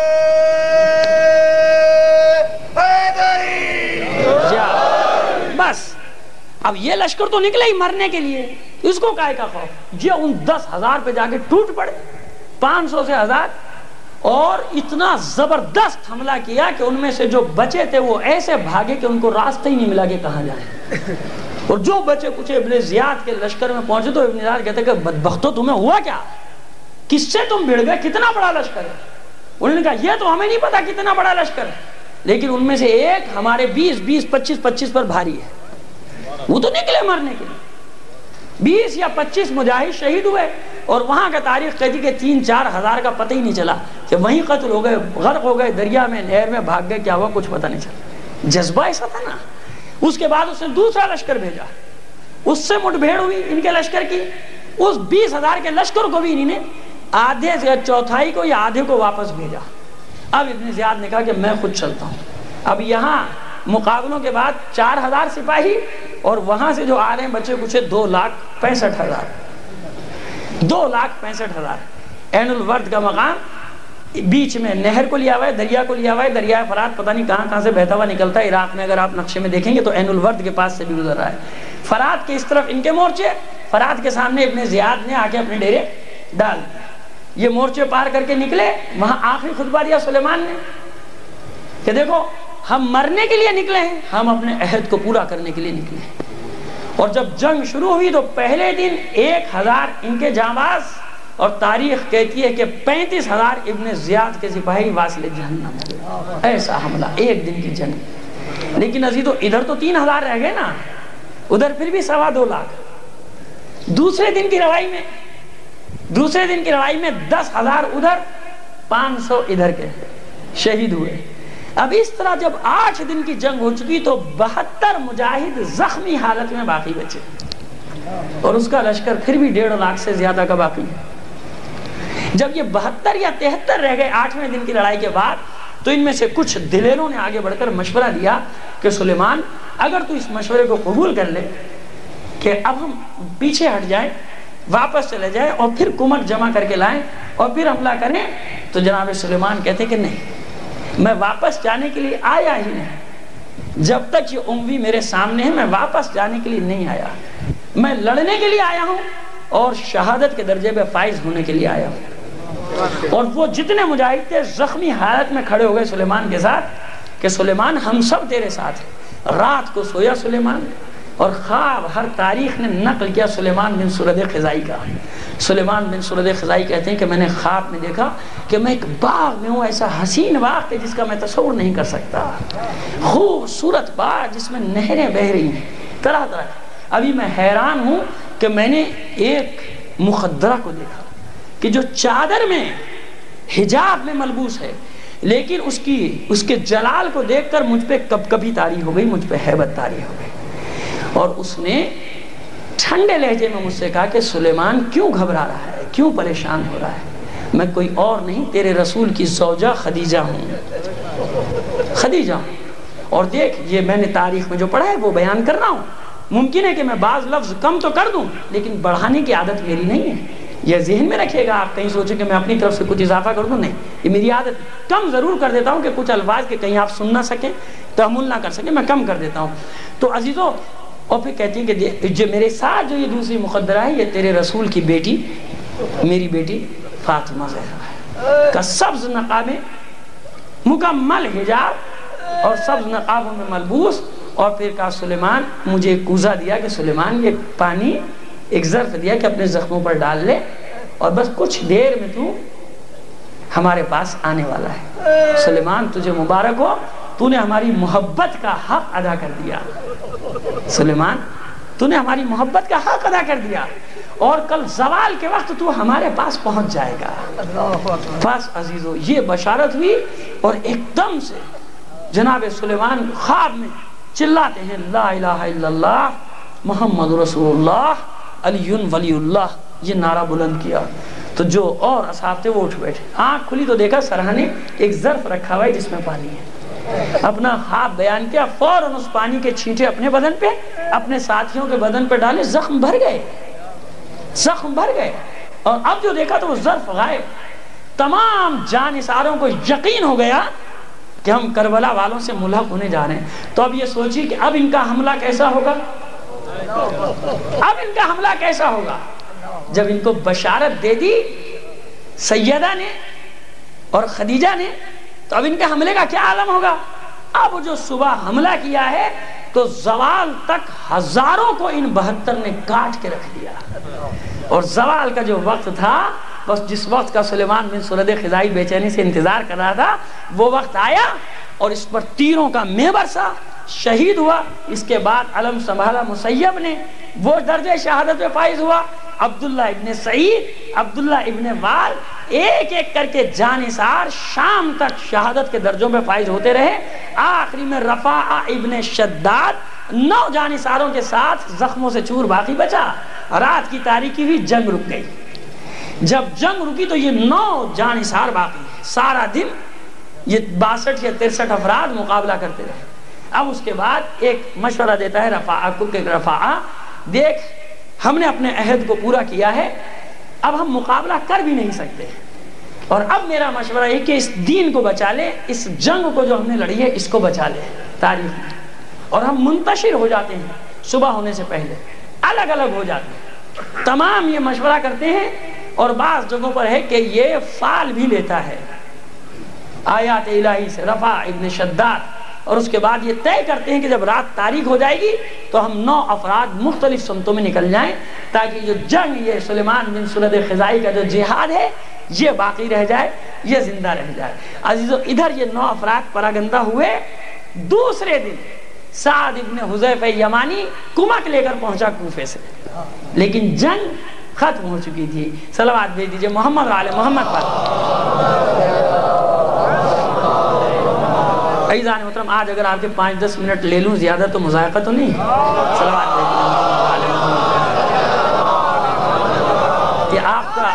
بس اب یہ لشکر تو نکلے ہی مرنے کے لیے، اس کو کائے کا خوف؟ یہ ان 10,000 پہ جا کے ٹوٹ پڑے، 500 سے 1000، اور اتنا زبردست حملہ کیا کہ ان میں سے جو بچے تھے وہ ایسے بھاگے کہ ان کو راستہ ہی نہیں ملا کہ کہاں جائیں، اور جو بچے کچھ ابن زیاد کے لشکر میں پہنچے تو ابن زیاد کہتے کہ بدبختو تمہیں ہوا کیا، کس سے تم بھڑ گئے، کتنا بڑا لشکر ہے؟ انہوں نے کہا یہ تو ہمیں نہیں پتا کتنا بڑا لشکر ہے، لیکن ان میں سے ایک ہمارے 25 پر بھاری ہے۔ وہ تو نکلے مرنے کے لیے، 20 یا 25 مجاہد شہید ہوئے، اور وہاں کا تاریخ کہتی کہ 3-4 ہزار کا پتہ ہی نہیں چلا کہ وہیں قتل ہو گئے، غرق ہو گئے، دریا میں، نہر میں بھاگ گئے، کیا ہوا کچھ پتہ نہیں چلا۔ جذبہ ایسا تھا نا۔ اس کے بعد اس نے دوسرا لشکر بھیجا، اس سے مٹبھیڑ ہوئی ان کے لشکر کی، اس 20,000 کے لشکر کو بھی انہوں نے آدھے سے چوتھائی کو یا آدھے کو واپس بھیجا۔ اب ابن زیاد نے کہا کہ میں خود چلتا ہوں۔ اب یہاں مقابلوں کے بعد 4,000 سپاہی، اور وہاں سے جو آ رہے ہیں بچے کچھ 2,65,000 2,65,000۔ عین الورد کا مقام بیچ میں نہر کو لیا ہوا ہے، دریا کو لیا ہوا ہے، دریائے فرات پتہ نہیں کہاں سے بہتا ہوا نکلتا ہے عراق میں، اگر آپ نقشے میں دیکھیں گے تو عین الورد کے پاس سے بھی گزر رہا ہے۔ فرات کے اس طرف ان کے مورچے، فرات کے سامنے ابن زیاد نے آ کے اپنے ڈیرے ڈال دیے۔ یہ مورچے پار کر کے نکلے، وہاں آخری خطبہ دیا سلیمان نے کہ دیکھو ہم مرنے کے لیے نکلے ہیں، ہم اپنے عہد کو پورا کرنے کے لیے نکلے ہیں۔ اور جب جنگ شروع ہوئی تو پہلے دن 1000 ان کے جانباز، اور تاریخ کہتی ہے کہ 35,000 ابن زیاد کے سپاہی واصل جہنم ہوئے۔ ایسا حملہ، ایک دن کی جنگ۔ لیکن عزیزو ادھر تو 3000 رہ گئے نا، ادھر پھر بھی 2.25 لاکھ۔ دوسرے دن کی لڑائی میں 10,000 ادھر 500 ادھر کے شہید ہوئے۔ اب اس طرح جب 8 دن کی جنگ ہو چکی تو 72 مجاہد زخمی حالت میں باقی بچے، اور اس کا لشکر پھر بھی 1.5 لاکھ سے زیادہ کا باقی ہے۔ جب یہ 72 یا 73 رہ گئے 8ویں دن کی لڑائی کے بعد، تو ان میں سے کچھ دلیروں نے آگے بڑھ کر مشورہ دیا کہ سلیمان اگر تو اس مشورے کو قبول کر لے کہ اب ہم پیچھے ہٹ جائیں، واپس چلے جائیں اور پھر کمک جمع کر کے لائیں اور پھر حملہ کریں، تو جناب سلیمان کہتے کہ نہیں، میں واپس جانے کے لیے آیا ہی نہیں، جب تک یہ اموی میرے سامنے ہے میں واپس جانے کے لیے نہیں آیا، میں لڑنے کے لیے آیا ہوں اور شہادت کے درجے پہ فائز ہونے کے لیے آیا ہوں۔ اور وہ جتنے مجاہد تھے زخمی حالت میں کھڑے ہو گئے سلیمان کے ساتھ کہ سلیمان ہم سب تیرے ساتھ ہیں۔ رات کو سویا سلیمان، اور خواب ہر تاریخ نے نقل کیا سلیمان بن سرد خزائی کا۔ سلیمان بن سرد خزائی کہتے ہیں کہ میں نے خواب میں دیکھا کہ میں ایک باغ میں ہوں، ایسا حسین باغ کہ جس کا میں تصور نہیں کر سکتا، خوبصورت باغ جس میں نہریں بہہ رہی ہیں طرح طرح۔ ابھی میں حیران ہوں کہ میں نے ایک مخدرہ کو دیکھا کہ جو چادر میں حجاب میں ملبوس ہے، لیکن اس کے جلال کو دیکھ کر مجھ پہ کبکبی طاری ہو گئی، مجھ پہ ہیبت طاری ہو گئی۔ اور اس نے ٹھنڈے لہجے میں مجھ سے کہا کہ سلیمان کیوں گھبرا رہا ہے، کیوں پریشان ہو رہا ہے؟ میں کوئی اور نہیں، تیرے رسول کی زوجہ خدیجہ ہوں، خدیجہ ہوں۔ اور دیکھ یہ میں نے تاریخ میں جو پڑھا ہے وہ بیان کر رہا ہوں، ممکن ہے کہ میں بعض لفظ کم تو کر دوں لیکن بڑھانے کی عادت میری نہیں ہے، یہ ذہن میں رکھیے گا۔ آپ کہیں سوچیں کہ میں اپنی طرف سے کچھ اضافہ کر دوں، نہیں، یہ میری عادت، کم ضرور کر دیتا ہوں کہ کچھ الفاظ کے کہیں آپ سن نہ سکیں، تحمل نہ کر سکیں، میں کم کر دیتا ہوں۔ تو عزیزو، اور پھر کہتی ہیں کہ جو میرے ساتھ جو یہ دوسری مخدرہ ہے، یہ تیرے رسول کی بیٹی، میری بیٹی فاطمہ زہرا ہے، کا سبز نقاب، مکمل حجاب اور سبز نقابوں میں ملبوس۔ اور پھر کہا سلیمان، مجھے ایک کوزہ دیا کہ سلیمان یہ پانی ایک ظرف دیا کہ اپنے زخموں پر ڈال لے، اور بس کچھ دیر میں تو ہمارے پاس آنے والا ہے۔ سلیمان تجھے مبارک ہو، تو نے ہماری محبت کا حق ادا کر دیا۔ سلیمان تو نے ہماری محبت کا حق ادا کر دیا، اور کل زوال کے وقت تو ہمارے پاس پہنچ جائے گا۔ بس عزیزو یہ بشارت ہوئی، اور ایک دم سے جناب سلیمان خواب میں چلاتے ہیں لا الہ الا اللہ محمد رسول اللہ علی ولی اللہ، یہ نعرہ بلند کیا۔ تو جو اور اصحاب تھے وہ اٹھ بیٹھے، آنکھ کھلی تو دیکھا سرہانے ایک ظرف رکھا ہوا ہے جس میں پانی ہے۔ اپنا خواب بیان کیا، فوراً اس پانی کے چھینٹے اپنے بدن پہ، اپنے ساتھیوں کے بدن پہ ڈالے، زخم بھر گئے، زخم بھر گئے۔ اور اب جو دیکھا تو وہ ظرف غائب۔ تمام جانثاروں کو یقین ہو گیا کہ ہم کربلا والوں سے ملحق ہونے جا رہے ہیں۔ تو اب یہ سوچی کہ اب ان کا حملہ کیسا ہوگا، اب ان کا حملہ کیسا ہوگا۔ جب ان کو بشارت دے دی سیدہ نے اور خدیجہ نے، تو اب ان کے حملے کا کیا عالم ہوگا۔ اب جو صبح حملہ کیا ہے تو زوال تک ہزاروں کو ان 72 نے کاٹ کے رکھ دیا، اور زوال کا جو وقت تھا، بس جس وقت کا سلیمان بن سرد خزائی بے چینی سے انتظار کر رہا تھا، وہ وقت آیا، اور اس پر تیروں کا مے برسا، شہید ہوا۔ اس کے بعد علم سنبھالا مسیب نے، وہ درجہ شہادت پہ فائز ہوا۔ عبداللہ ابن سعید، عبداللہ ابن وال، ایک ایک کر کے جانثار شام تک شہادت کے درجوں پہ فائز ہوتے رہے۔ آخری میں رفاعہ ابن شداد 9 جانثاروں کے ساتھ زخموں سے چور باقی بچا۔ رات کی تاریکی ہوئی، جنگ رک گئی۔ جب جنگ رکی تو یہ 9 جانثار باقی، سارا دن یہ 62 یا 63 افراد مقابلہ کرتے رہے۔ اب اس کے بعد ایک مشورہ دیتا ہے رفاعہ کو کہ رفاعہ دیکھ، ہم نے اپنے عہد کو پورا کیا ہے، اب ہم مقابلہ کر بھی نہیں سکتے، اور اب میرا مشورہ ہے کہ اس دین کو بچا لے، اس جنگ کو جو ہم نے لڑی ہے اس کو بچا لے تاریخ میں، اور ہم منتشر ہو جاتے ہیں صبح ہونے سے پہلے، الگ الگ ہو جاتے ہیں۔ تمام یہ مشورہ کرتے ہیں اور بعض جگہوں پر ہے کہ یہ فعل بھی لیتا ہے آیات الہی سے، رفع ابن شداد، اور اس کے بعد یہ طے کرتے ہیں کہ جب رات تاریک ہو جائے گی تو ہم 9 افراد مختلف سمتوں میں نکل جائیں تاکہ جو جنگ، یہ سلیمان بن سرد خزائی کا جو جہاد ہے یہ باقی رہ جائے، یہ زندہ رہ جائے۔ عزیزو ادھر یہ 9 افراد پراگندہ ہوئے، دوسرے دن سعد ابن حذیفہ یمانی کمک لے کر پہنچا کوفے سے، لیکن جنگ ختم ہو چکی تھی۔ صلوات بھیج دیجئے محمد و آل محمد پر۔ عزیزان محترم، آج اگر آپ کے 5-10 منٹ لے لوں زیادہ تو مذائقہ تو نہیں؟ صلوات بھیج دیجئے کہ آپ کا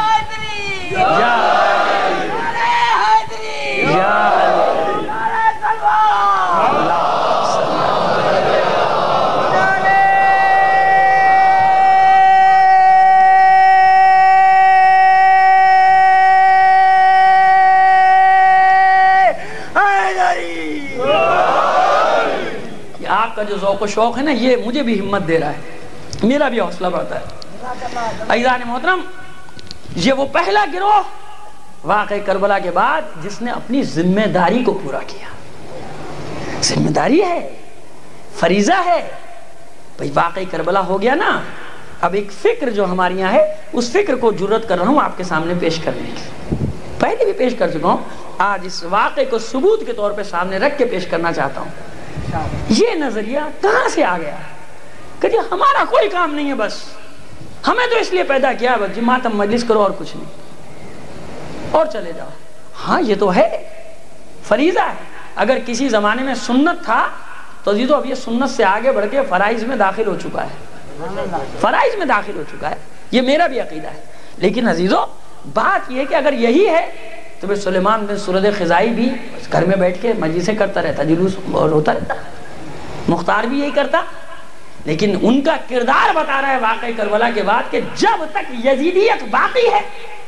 آپ کا جو ذوق و شوق ہے نا، یہ مجھے بھی ہمت دے رہا ہے، میرا بھی حوصلہ بڑھتا ہے۔ عزیزان محترم، یہ وہ پہلا گروہ واقع کربلا کے بعد جس نے اپنی ذمہ داری کو پورا کیا۔ ذمہ داری ہے، فریضہ ہے بھئی، واقع کربلا ہو گیا نا، اب ایک فکر جو ہمارے یہاں ہے اس فکر کو جرت کر رہا ہوں آپ کے سامنے پیش کرنے کی، پہلے بھی پیش کر چکا ہوں، آج اس واقعے کو ثبوت کے طور پہ سامنے رکھ کے پیش کرنا چاہتا ہوں۔ یہ نظریہ کہاں سے آ گیا کہ جی ہمارا کوئی کام نہیں ہے، بس ہمیں تو اس لیے پیدا کیا بس جی ماتم مجلس کرو اور کچھ نہیں اور چلے جاؤ۔ ہاں یہ تو ہے، فریضہ ہے۔ اگر کسی زمانے میں سنت تھا تو جی تو اب یہ سنت سے آگے بڑھ کے فرائض میں داخل ہو چکا ہے، فرائض میں داخل ہو چکا ہے، یہ میرا بھی عقیدہ ہے۔ لیکن عزیزو بات یہ ہے کہ اگر یہی ہے تو پھر سلیمان بن سرد خزائی بھی گھر میں بیٹھ کے مجلسیں کرتا رہتا، جلوس اور ہوتا رہتا، مختار بھی یہی کرتا۔ لیکن ان کا کردار بتا رہا ہے واقع کربلا کے بعد کہ جب تک یزیدیت باقی ہے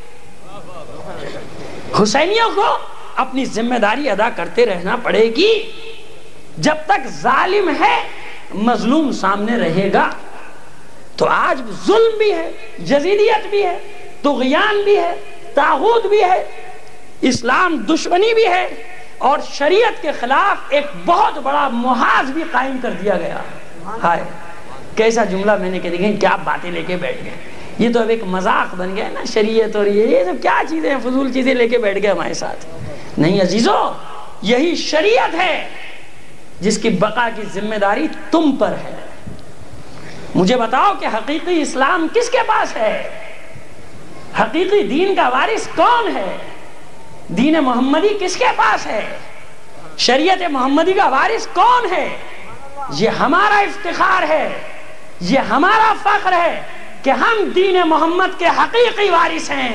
حسینیوں کو اپنی ذمہ داری ادا کرتے رہنا پڑے گی، جب تک ظالم ہے مظلوم سامنے رہے گا۔ تو آج ظلم بھی ہے، یزیدیت بھی ہے، طغیان بھی ہے، طاغوت بھی ہے، اسلام دشمنی بھی ہے، اور شریعت کے خلاف ایک بہت بڑا محاذ بھی قائم کر دیا گیا۔ ہائے کیسا جملہ میں نے کہہ دیا، کیا باتیں لے کے بیٹھ گئے، یہ تو اب ایک مذاق بن گیا نا شریعت، اور یہ سب کیا چیزیں ہیں، فضول چیزیں لے کے بیٹھ گئے ہمارے ساتھ۔ نہیں عزیزو، یہی شریعت ہے جس کی بقا کی ذمہ داری تم پر ہے۔ مجھے بتاؤ کہ حقیقی اسلام کس کے پاس ہے، حقیقی دین کا وارث کون ہے، دین محمدی کس کے پاس ہے، شریعت محمدی کا وارث کون ہے؟ یہ ہمارا افتخار ہے، یہ ہمارا فخر ہے کہ ہم دین محمد کے حقیقی وارث ہیں۔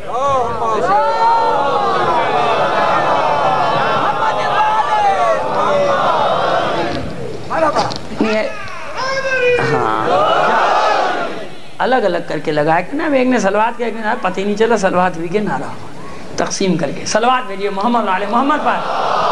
الگ الگ کر کے لگایا کہ نا، ایک نے سلوات کیا، ایک نے پتہ ہی نہیں چلا سلوات ہوئی کہ نعرہ تقسیم کر کے۔ سلوات بھیجیے محمد علی محمد پر۔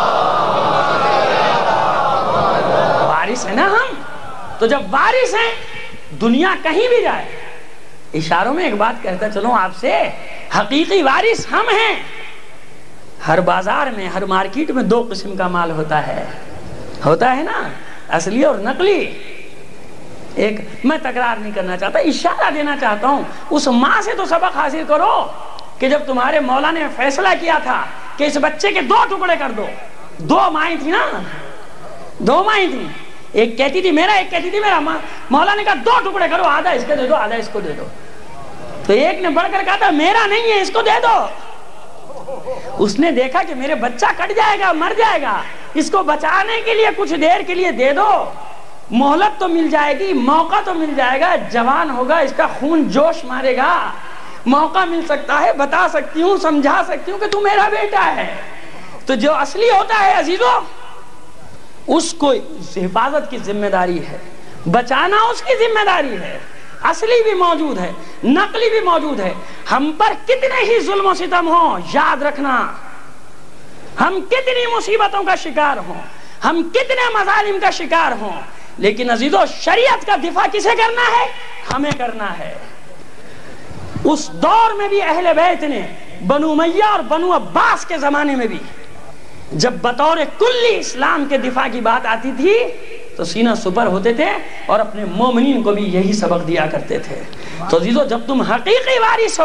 وارث ہے نا ہم، تو جب وارث ہیں دنیا کہیں بھی جائے، اشاروں میں ایک بات کہتا چلوں آپ سے، حقیقی وارث ہم ہیں۔ ہر بازار میں، ہر مارکیٹ میں 2 قسم کا مال ہوتا ہے نا، اصلی اور نقلی۔ ایک میں تکرار نہیں کرنا چاہتا، اشارہ دینا چاہتا ہوں، اس ماں سے تو سبق حاصل کرو کہ جب تمہارے مولا نے فیصلہ کیا تھا کہ اس بچے کے 2 ٹکڑے کر دو، 2 مائیں تھی نا، 2 مائیں تھی، ایک کہتی تھی میرا، ایک کہتی تھی میرا، مولا نے کہا 2 ٹکڑے کرو، آدھا اس کو دے دو آدھا اس کو دے دو، تو ایک نے بڑھ کر کہا تھا میرا نہیں ہے اس کو دے دو۔ اس نے دیکھا کہ میرے بچہ کٹ جائے گا، مر جائے گا، اس کو بچانے کے لیے کچھ دیر کے لیے دے دو، مہلت تو مل جائے گی، موقع تو مل جائے گا، جوان ہوگا، اس کا خون جوش مارے گا، موقع مل سکتا ہے، بتا سکتی ہوں، سمجھا سکتی ہوں کہ تو میرا بیٹا ہے۔ تو جو اصلی ہوتا ہے عزیزو، اس کو حفاظت کی ذمہ داری ہے، بچانا اس کی ذمہ داری ہے، اصلی بھی موجود ہے، نقلی بھی موجود ہے۔ ہم پر کتنے ہی ظلم و ستم ہوں، یاد رکھنا، ہم کتنی مصیبتوں کا شکار ہوں، ہم کتنے مظالم کا شکار ہوں، لیکن عزیزو شریعت کا دفاع کسے کرنا ہے؟ ہمیں کرنا ہے۔ اس دور میں بھی اہل بیت نے بنو امیہ اور بنو عباس کے زمانے میں بھی جب بطور کلی اسلام کے دفاع کی بات آتی تھی تو سینہ سپر ہوتے تھے اور اپنے مومنین کو بھی یہی سبق دیا کرتے تھے. تو عزیزو جب تم حقیقی وارث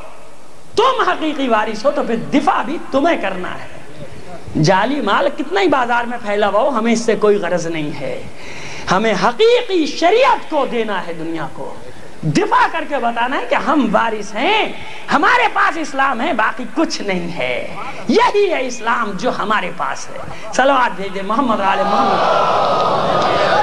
ہو تو پھر دفاع بھی تمہیں کرنا ہے. جعلی مال کتنا ہی بازار میں پھیلا ہوا ہو ہمیں اس سے کوئی غرض نہیں ہے. ہمیں حقیقی شریعت کو دینا ہے, دنیا کو دفاع کر کے بتانا ہے کہ ہم وارث ہیں, ہمارے پاس اسلام ہے, باقی کچھ نہیں ہے. یہی ہے اسلام جو ہمارے پاس ہے. صلوات بھیج دے محمد آل محمد.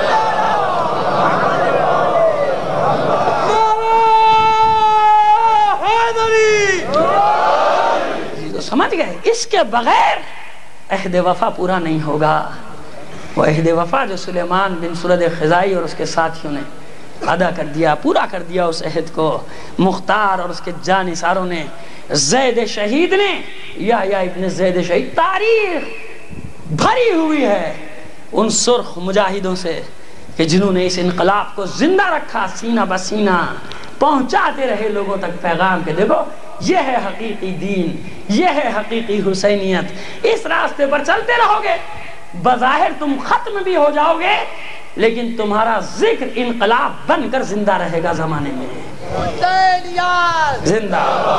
سمجھ گئے؟ اس کے بغیر عہد وفا پورا نہیں ہوگا. وہ عہد وفا جو سلیمان بن سرد خزائی اور اس کے ساتھیوں نے ادا کر دیا, پورا کر دیا اس عہد کو. مختار اور اس کے جانثاروں نے, زید شہید نے, یحییٰ ابن زید شہید, تاریخ بھری ہوئی ہے ان سرخ مجاہدوں سے کہ جنہوں نے اس انقلاب کو زندہ رکھا, سینہ بسینہ پہنچاتے رہے لوگوں تک پیغام کہ دیکھو یہ ہے حقیقی دین, یہ ہے حقیقی حسینیت. اس راستے پر چلتے رہو گے, بظاہر تم ختم بھی ہو جاؤ گے لیکن تمہارا ذکر انقلاب بن کر زندہ رہے گا زمانے میں. زندہ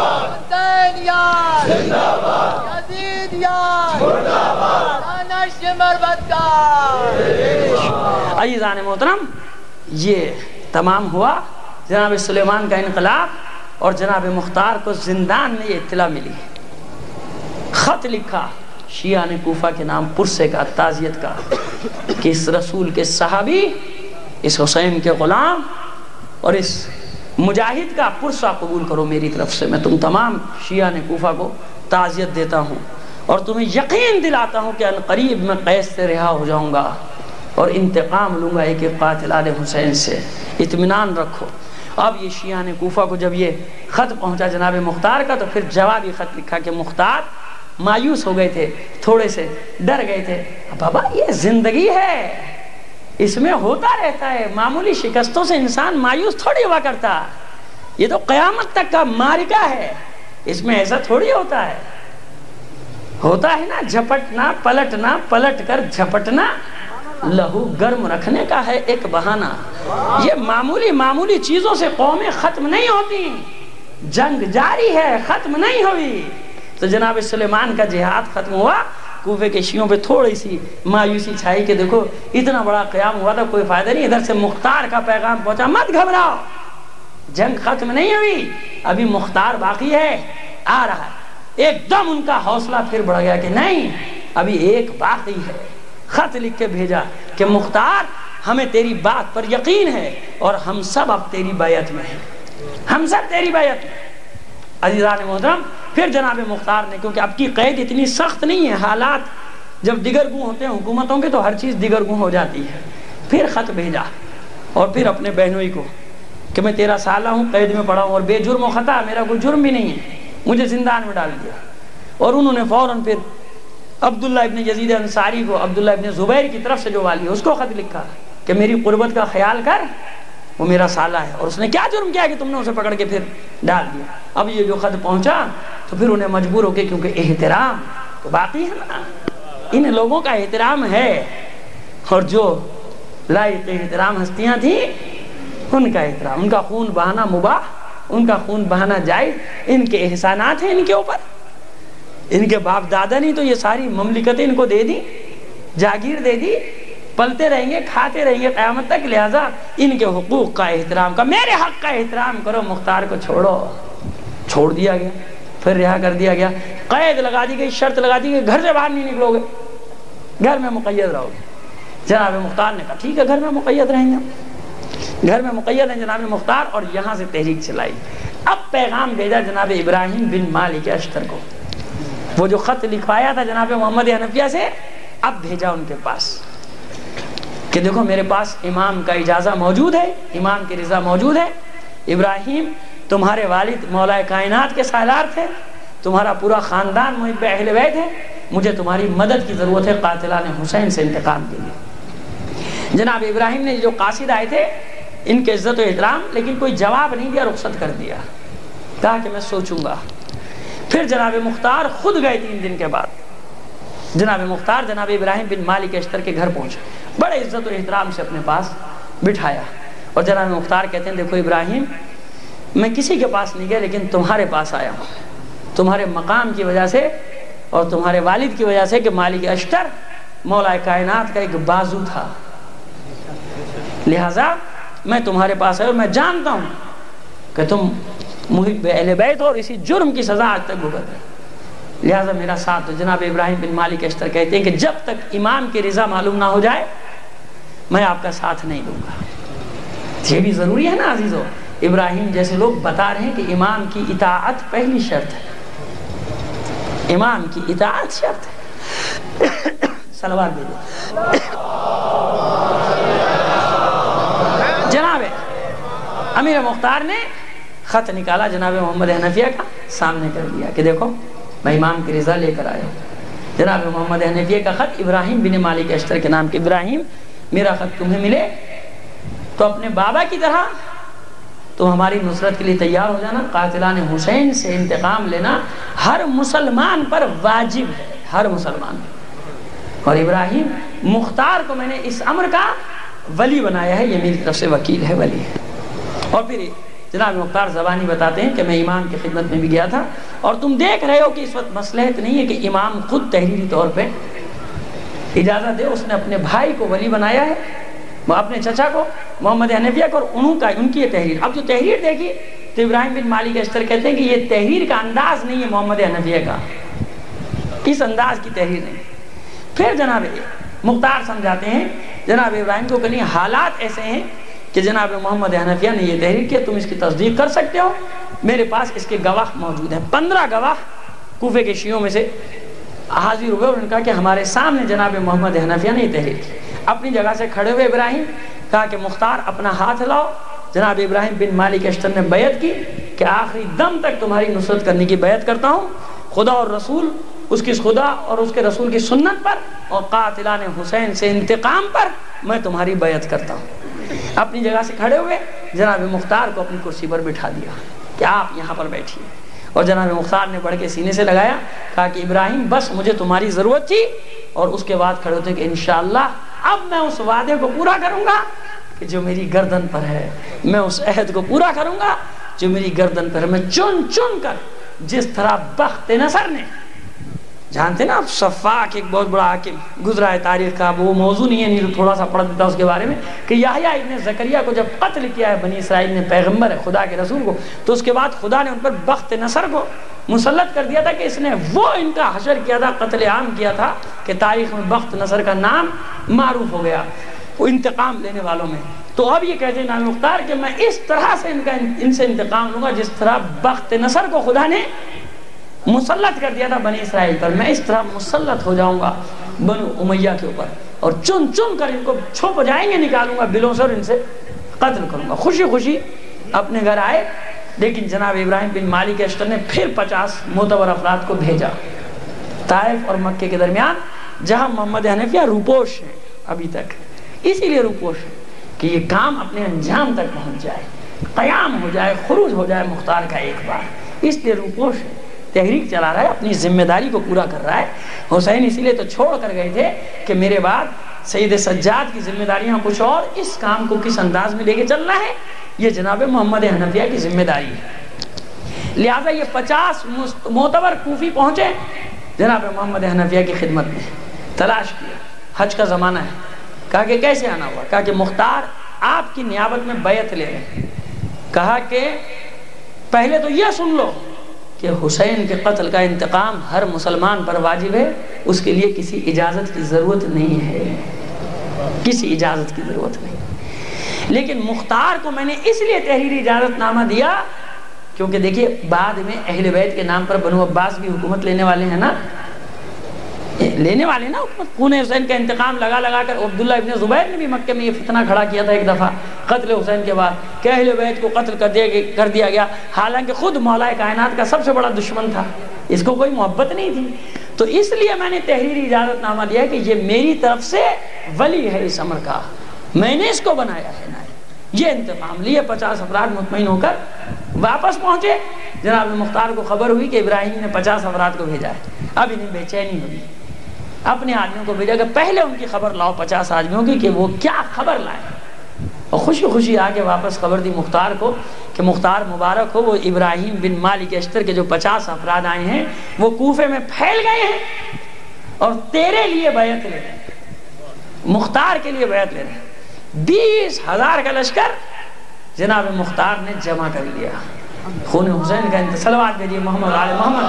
عزیزان محترم, یہ تمام ہوا جناب سلیمان کا انقلاب, اور جناب مختار کو زندان میں یہ اطلاع ملی. خط لکھا شیعہ نے کوفہ کے نام پرسے کا, تعزیت کا, کہ اس رسول کے صحابی, اس حسین کے غلام اور اس مجاہد کا پرسہ قبول کرو میری طرف سے. میں تم تمام شیعہ نے کوفہ کو تعزیت دیتا ہوں اور تمہیں یقین دلاتا ہوں کہ عنقریب میں قید سے رہا ہو جاؤں گا اور انتقام لوں گا ایک ایک قاتل آل حسین سے. اطمینان رکھو. اب یہ شیعہ نے کوفہ کو جب یہ خط پہنچا جناب مختار کا, تو پھر جوابی خط لکھا کہ مختار مایوس ہو گئے تھے, تھوڑے سے ڈر گئے تھے. بابا یہ زندگی ہے, اس میں ہوتا رہتا ہے, معمولی شکستوں سے انسان مایوس تھوڑی ہوا کرتا. یہ تو قیامت تک کا معرکہ ہے, اس میں ایسا تھوڑی ہوتا ہے. ہوتا ہے نا جھپٹنا پلٹنا, پلٹ کر جھپٹنا, لہو گرم رکھنے کا ہے ایک بہانہ. یہ معمولی چیزوں سے قومیں ختم نہیں ہوتی, جنگ جاری ہے, ختم نہیں ہوئی. تو جناب سلیمان کا جہاد ختم ہوا, کوفے کے شیعوں پہ تھوڑی سی مایوسی چھائی کہ دیکھو اتنا بڑا قیام ہوا تھا, کوئی فائدہ نہیں. ادھر سے مختار کا پیغام پہنچا, مت گھبراؤ, جنگ ختم نہیں ہوئی, ابھی مختار باقی ہے, آ رہا ہے. ایک دم ان کا حوصلہ پھر بڑھ گیا کہ نہیں, ابھی ایک باقی ہے. خط لکھ کے بھیجا کہ مختار ہمیں تیری بات پر یقین ہے اور ہم سب اب تیری بیعت میں ہیں, ہم سب تیری بیعت میں. عزیزان محترم, پھر جناب مختار نے, کیونکہ اب کی قید اتنی سخت نہیں ہے, حالات جب دیگرگوں ہوتے ہیں حکومتوں کے تو ہر چیز دیگرگوں ہو جاتی ہے. پھر خط بھیجا اور پھر اپنے بہنوئی کو کہ میں 13 سالہ ہوں, قید میں پڑا ہوں اور بے جرم و خطا, میرا کوئی جرم بھی نہیں ہے, مجھے زندان میں ڈال دیا. اور انہوں نے فوراً پھر عبداللہ ابن یزید انصاری کو, عبداللہ ابن زبیر کی طرف سے جو والی ہے, اس کو خط لکھا کہ میری قربت کا خیال کر, وہ میرا سالہ ہے اور اس نے کیا جرم کیا کہ تم نے اسے پکڑ کے پھر ڈال دیا. اب یہ جو خط پہنچا تو پھر انہیں مجبور ہو کے, کیونکہ احترام تو باقی ہے نا, ان لوگوں کا احترام ہے, اور جو لائق احترام ہستیاں تھیں ان کا احترام, ان کا خون بہانا مباح, ان کا خون بہانا جائز, ان کے احسانات ہیں ان کے اوپر. ان کے باپ دادا نہیں تو یہ ساری مملکتیں ان کو دے دی, جاگیر دے دی, پلتے رہیں گے, کھاتے رہیں گے قیامت تک. لہٰذا ان کے حقوق کا احترام کا, میرے حق کا احترام کرو. مختار کو چھوڑ دیا گیا, پھر رہا کر دیا گیا. قید لگا دی گئی, شرط لگا دی گئی, گھر سے باہر نہیں نکلو گے, گھر میں مقید رہو گے. جناب مختار نے کہا ٹھیک ہے, گھر میں مقید رہیں گے, گھر میں مقید ہیں جناب مختار. اور یہاں سے تحریک چلائی. اب پیغام بھیجا جناب ابراہیم بن مالک اشتر کو, وہ جو خط لکھوایا تھا جناب محمد حنفیہ سے, اب بھیجا ان کے پاس کہ دیکھو میرے پاس امام کا اجازہ موجود ہے, امام کی رضا موجود ہے. ابراہیم تمہارے والد مولا کائنات کے سالار تھے, تمہارا پورا خاندان محب اہل بیت ہے, مجھے تمہاری مدد کی ضرورت ہے قاتلان حسین سے انتقام کے لیے. جناب ابراہیم نے جو قاصد آئے تھے ان کے عزت و احترام, لیکن کوئی جواب نہیں دیا, رخصت کر دیا. کہا کہ میں سوچوں گا۔ پھر جناب مختار خود گئے 3 دن کے بعد۔ جناب مختار جناب ابراہیم بن مالک اشتر کے گھر پہنچے، بڑے عزت و احترام سے اپنے پاس بٹھایا، اور جناب مختار کہتے ہیں دیکھو ابراہیم، میں کسی کے پاس نہیں گیا لیکن تمہارے پاس آیا ہوں، تمہارے مقام کی وجہ سے اور تمہارے والد کی وجہ سے کہ مالک اشتر مولا کائنات کا ایک بازو تھا، لہٰذا میں تمہارے پاس آیا اور میں جانتا ہوں کہ تم محب اہل بیت ہو اور اسی جرم کی سزا آج تک بھگت رہے، لہٰذا میرا ساتھ۔ جناب ابراہیم بن مالک اشتر کہتے ہیں کہ جب تک امام کی رضا معلوم نہ ہو جائے میں آپ کا ساتھ نہیں دوں گا۔ یہ بھی ضروری ہے نا عزیزو، ابراہیم جیسے لوگ بتا رہے ہیں کہ امام کی اطاعت پہلی شرط ہے، امام کی اطاعت شرط ہے۔ صلوات دے دو۔ جناب امیر مختار نے خط نکالا جناب محمد حنفیہ کا، سامنے کر دیا کہ دیکھو میں امام کی رضا لے کر آیا ہوں۔ جناب محمد حنفیہ کا خط ابراہیم بن مالک اشتر کے نام کہ ابراہیم میرا خط تمہیں ملے تو اپنے بابا کی طرح تو ہماری نصرت کے لیے تیار ہو جانا، قاتلان حسین سے انتقام لینا ہر مسلمان پر واجب ہے، ہر مسلمان پر۔ اور ابراہیم مختار کو میں نے اس امر کا ولی بنایا ہے، یہ میری طرف سے وکیل ہے، ولی ہے۔ اور پھر جناب مختار زبانی بتاتے ہیں کہ میں امام کی خدمت میں بھی گیا تھا، اور تم دیکھ رہے ہو کہ اس وقت مصلحت نہیں ہے کہ امام خود تحریری طور پہ اجازت دے، اس نے اپنے بھائی کو ولی بنایا ہے، اپنے چچا کو محمد حنفیہ کو، اور ان کی یہ تحریر۔ اب جو تحریر دیکھی تو ابراہیم بن مالک اشتر کہتے ہیں کہ یہ تحریر کا انداز نہیں ہے محمد حنفیہ کا، اس انداز کی تحریر نہیں۔ پھر جناب مختار سمجھاتے ہیں جناب ابراہیم کو کہ حالات ایسے ہیں کہ جناب محمد حنفیہ نے یہ تحریر کیا، تم اس کی تصدیق کر سکتے ہو، میرے پاس اس کے گواہ موجود ہیں۔ 15 گواہ کوفے کے شیعوں میں سے حاضر ہوئے اور ان کا کہ ہمارے سامنے جناب محمد حنفیہ نے یہ تحریر کی۔ اپنی جگہ سے کھڑے ہوئے ابراہیم کہا کہ مختار اپنا ہاتھ لاؤ۔ جناب ابراہیم بن مالک اشتر نے بیعت کی کہ آخری دم تک تمہاری نصرت کرنے کی بیعت کرتا ہوں، خدا اور رسول، اس کی خدا اور اس کے رسول کی سنت پر اور قاتلان حسین سے انتقام پر میں تمہاری بیعت کرتا ہوں۔ اپنی جگہ سے کھڑے ہوئے جناب مختار کو اپنی کرسی پر بٹھا دیا کہ آپ یہاں پر بیٹھیے، اور جناب مختار نے بڑھ کے سینے سے لگایا، کہا کہ ابراہیم بس مجھے تمہاری ضرورت تھی، اور اس کے بعد کھڑے ہوتے کہ انشاءاللہ اب میں اس وعدے کو پورا کروں گا کہ جو میری گردن پر ہے، میں اس عہد کو پورا کروں گا جو میری گردن پر ہے۔ میں چن چن کر جس طرح بخت نصر نے، جانتے نا آپ صفاق ایک بہت بڑا حاکم گزرا ہے تاریخ کا، وہ موضوع نہیں ہے، نہیں تو تھوڑا سا پڑھ دیتا اس کے بارے میں، کہ یحییٰ ابن زکریا کو جب قتل کیا ہے بنی اسرائیل نے، پیغمبر ہے خدا کے رسول کو، تو اس کے بعد خدا نے ان پر بخت نصر کو مسلط کر دیا تھا کہ اس نے وہ ان کا حشر کیا تھا، قتل عام کیا تھا کہ تاریخ میں بخت نصر کا نام معروف ہو گیا وہ انتقام لینے والوں میں۔ تو اب یہ کہتے ہیں نام مختار کہ میں اس طرح سے ان سے انتقام لوں گا جس طرح بخت نصر کو خدا نے مسلط کر دیا تھا بنی اسرائیل پر، میں اس طرح مسلط ہو جاؤں گا بنو امیہ کے اوپر، اور چن چن کر ان کو چھپ جائیں گے، نکالوں گا بلوں سے اور ان سے قتل کروں گا۔ خوشی خوشی اپنے گھر آئے، لیکن جناب ابراہیم بن مالک اشتر نے پھر 50 معتبر افراد کو بھیجا طائف اور مکے کے درمیان، جہاں محمد حنفیہ روپوش ہے ابھی تک، اسی لیے روپوش ہے کہ یہ کام اپنے انجام تک پہنچ جائے، قیام ہو جائے، خروج ہو جائے مختار کا ایک بار، اس لیے روپوش ہے، تحریک چلا رہا ہے، اپنی ذمہ داری کو پورا کر رہا ہے۔ حسین اسی لیے تو چھوڑ کر گئے تھے کہ میرے بعد سید سجاد کی ذمہ داریاں کچھ اور، اس کام کو کس انداز میں لے کے چلنا ہے یہ جناب محمد حنفیہ کی ذمہ داری ہے۔ لہٰذا یہ 50 معتبر کوفی پہنچے جناب محمد حنفیہ کی خدمت میں، تلاش کیا، حج کا زمانہ ہے، کہا کہ کیسے آنا ہوا، کہا کہ مختار آپ کی نیابت میں بیعت لے رہے ہیں، کہا کہ پہلے تو یہ سن لو کہ حسین کے قتل کا انتقام ہر مسلمان پر واجب ہے، اس کے لیے کسی اجازت کی ضرورت نہیں ہے، کسی اجازت کی ضرورت نہیں۔ لیکن مختار کو میں نے اس لیے تحریری اجازت نامہ دیا کیونکہ دیکھیے بعد میں اہل بیت کے نام پر بنو عباس بھی حکومت لینے والے ہیں نا، حکومت، خون حسین کا انتقام لگا لگا کر۔ عبداللہ ابن زبیر نے بھی مکے میں یہ فتنہ کھڑا کیا تھا ایک دفعہ قتل حسین کے بعد کہ اہل بیت کو قتل کر دیا گیا، حالانکہ خود مولا کائنات کا سب سے بڑا دشمن تھا، اس کو کوئی محبت نہیں تھی۔ تو اس لیے میں نے تحریری اجازت نامہ دیا کہ یہ میری طرف سے ولی ہے اس امر کا، میں نے اس کو بنایا ہے نا، یہ انتقام لیے 50 افراد مطمئن ہو کر واپس پہنچے، جناب مختار کو خبر ہوئی کہ ابراہیم نے 50 افراد کو بھیجا ہے۔ اب انہیں بے چینی ہوئی، اپنے آدمیوں کو بھیجا کہ پہلے ان کی خبر لاؤ 50 آدمیوں کی کہ وہ کیا خبر لائے، اور خوشی خوشی آ کے واپس خبر دی مختار کو کہ مختار مبارک ہو، وہ ابراہیم بن مالک اشتر کے جو 50 افراد آئے ہیں وہ کوفے میں پھیل گئے ہیں اور تیرے لیے بیعت لے رہے ہیں، مختار کے لیے بیعت لے رہے ہیں۔ 20,000 کا لشکر جناب مختار نے جمع کر لیا، خون حسین کا صلوات بھیجیے محمد آل محمد۔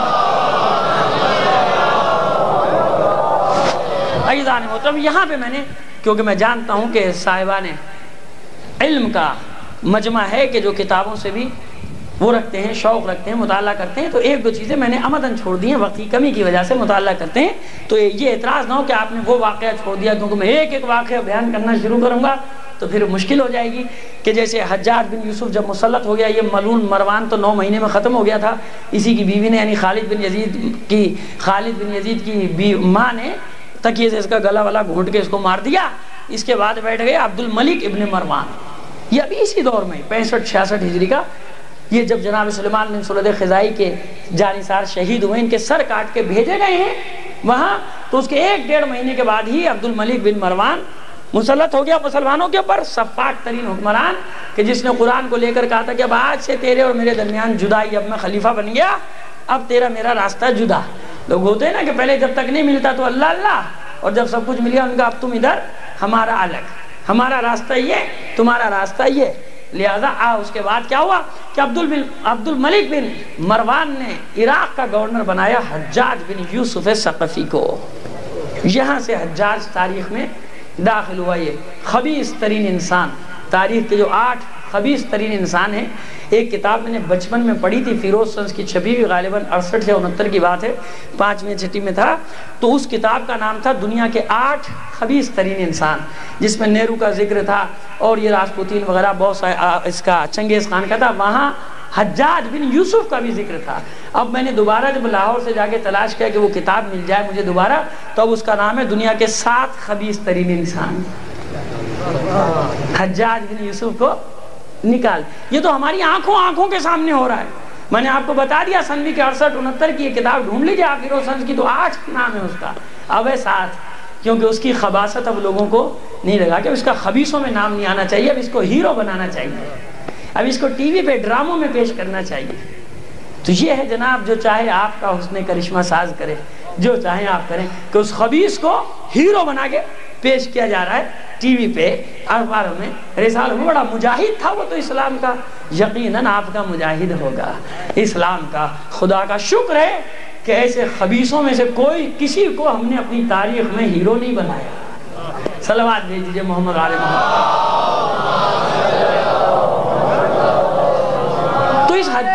عزیزان محترم، یہاں پہ میں نے، کیونکہ میں جانتا ہوں کہ صاحبان علم کا مجمع ہے کہ جو کتابوں سے بھی وہ رکھتے ہیں، شوق رکھتے ہیں، مطالعہ کرتے ہیں، تو ایک دو چیزیں میں نے عمدن چھوڑ دی ہیں، وقت کی کمی کی وجہ سے مطالعہ کرتے ہیں، تو یہ اعتراض نہ ہو کہ آپ نے وہ واقعہ چھوڑ دیا، کیونکہ میں ایک ایک واقعہ بیان کرنا شروع کروں گا تو پھر مشکل ہو جائے گی۔ کہ جیسے حجاج بن یوسف جب مسلط ہو گیا، یہ ملعون مروان تو 9 مہینے میں ختم ہو گیا تھا، اسی کی بیوی نے یعنی خالد بن یزید کی ماں نے تکیے سے اس کا گلا والا گھونٹ کے اس کو مار دیا۔ اس کے بعد بیٹھ گئے عبد الملک ابن مروان، یہ ابھی اسی دور میں 65-66 ہجری کا، یہ جب جناب سلیمان بن سلطان خزائی کے جانثار شہید ہوئے، ان کے سر کاٹ کے بھیجے گئے ہیں وہاں، تو اس کے 1-1.5 مہینے کے بعد ہی عبد الملک بن مروان مسلط ہو گیا مسلمانوں کے اوپر، سفاک ترین حکمران، کہ جس نے قرآن کو لے کر کہا تھا کہ اب آج سے تیرے اور میرے درمیان جدائی، اب میں خلیفہ بن گیا، اب تیرا میرا راستہ جدا۔ لوگ ہوتے ہیں نا کہ پہلے جب تک نہیں ملتا تو اللہ اللہ، اور جب سب کچھ مل گیا ان کا اب تم ادھر ہمارا الگ، ہمارا راستہ یہ تمہارا راستہ یہ، لہذا اس کے بعد کیا ہوا کہ عبد الملک بن مروان نے عراق کا گورنر بنایا حجاج بن یوسف ثقفی کو۔ یہاں سے حجاج تاریخ میں داخل ہوا، یہ خبیث ترین انسان، تاریخ کے جو 8 خبیث ترین انسان ہیں۔ ایک کتاب میں نے بچپن میں پڑھی تھی، فیروز سنس کی چھپی ہوئی، غالباً 68 یا 69 کی بات ہے، 5ویں چھٹی میں تھا، تو اس کتاب کا نام تھا دنیا کے 8 خبیث ترین انسان، جس میں نیرو کا ذکر تھا اور یہ راسپوتین وغیرہ بہت سا، اس کا چنگیز خان کا تھا، وہاں حجاج بن یوسف کا بھی ذکر تھا۔ اب میں نے دوبارہ جب لاہور سے جا کے تلاش کیا کہ وہ کتاب مل جائے مجھے دوبارہ، تو اب اس کا نام ہے دنیا کے 7 خبیث ترین انسان، حجاج بن یوسف کو نکال۔ یہ تو ہماری آنکھوں کے سامنے ہو رہا ہے، میں نے آپ کو بتا دیا سنوی کے 68-69 کی یہ کتاب ڈھونڈ لیجیے آپ، فیروز سنس کی تو 8 نام ہے اس کا، اب ہے 7، کیونکہ اس کی خباثت اب لوگوں کو نہیں لگا کہ اس کا خبیثوں میں نام نہیں آنا چاہیے، اب اس کو ہیرو بنانا چاہیے، اب اس کو ٹی وی پہ ڈراموں میں پیش کرنا چاہیے۔ تو یہ ہے جناب، جو چاہے آپ کا حسن کرشمہ ساز کرے، جو چاہیں آپ کریں، کہ اس خبیث کو ہیرو بنا کے پیش کیا جا رہا ہے ٹی وی پہ، اخباروں میں، رسالوں میں۔ بڑا مجاہد تھا وہ تو اسلام کا، یقیناً آپ کا مجاہد ہوگا اسلام کا۔ خدا کا شکر ہے کہ ایسے خبیثوں میں سے کوئی کسی کو ہم نے اپنی تاریخ میں ہیرو نہیں بنایا۔ صلوات بھیج دیجیے محمد آل محمد۔ تو اس حج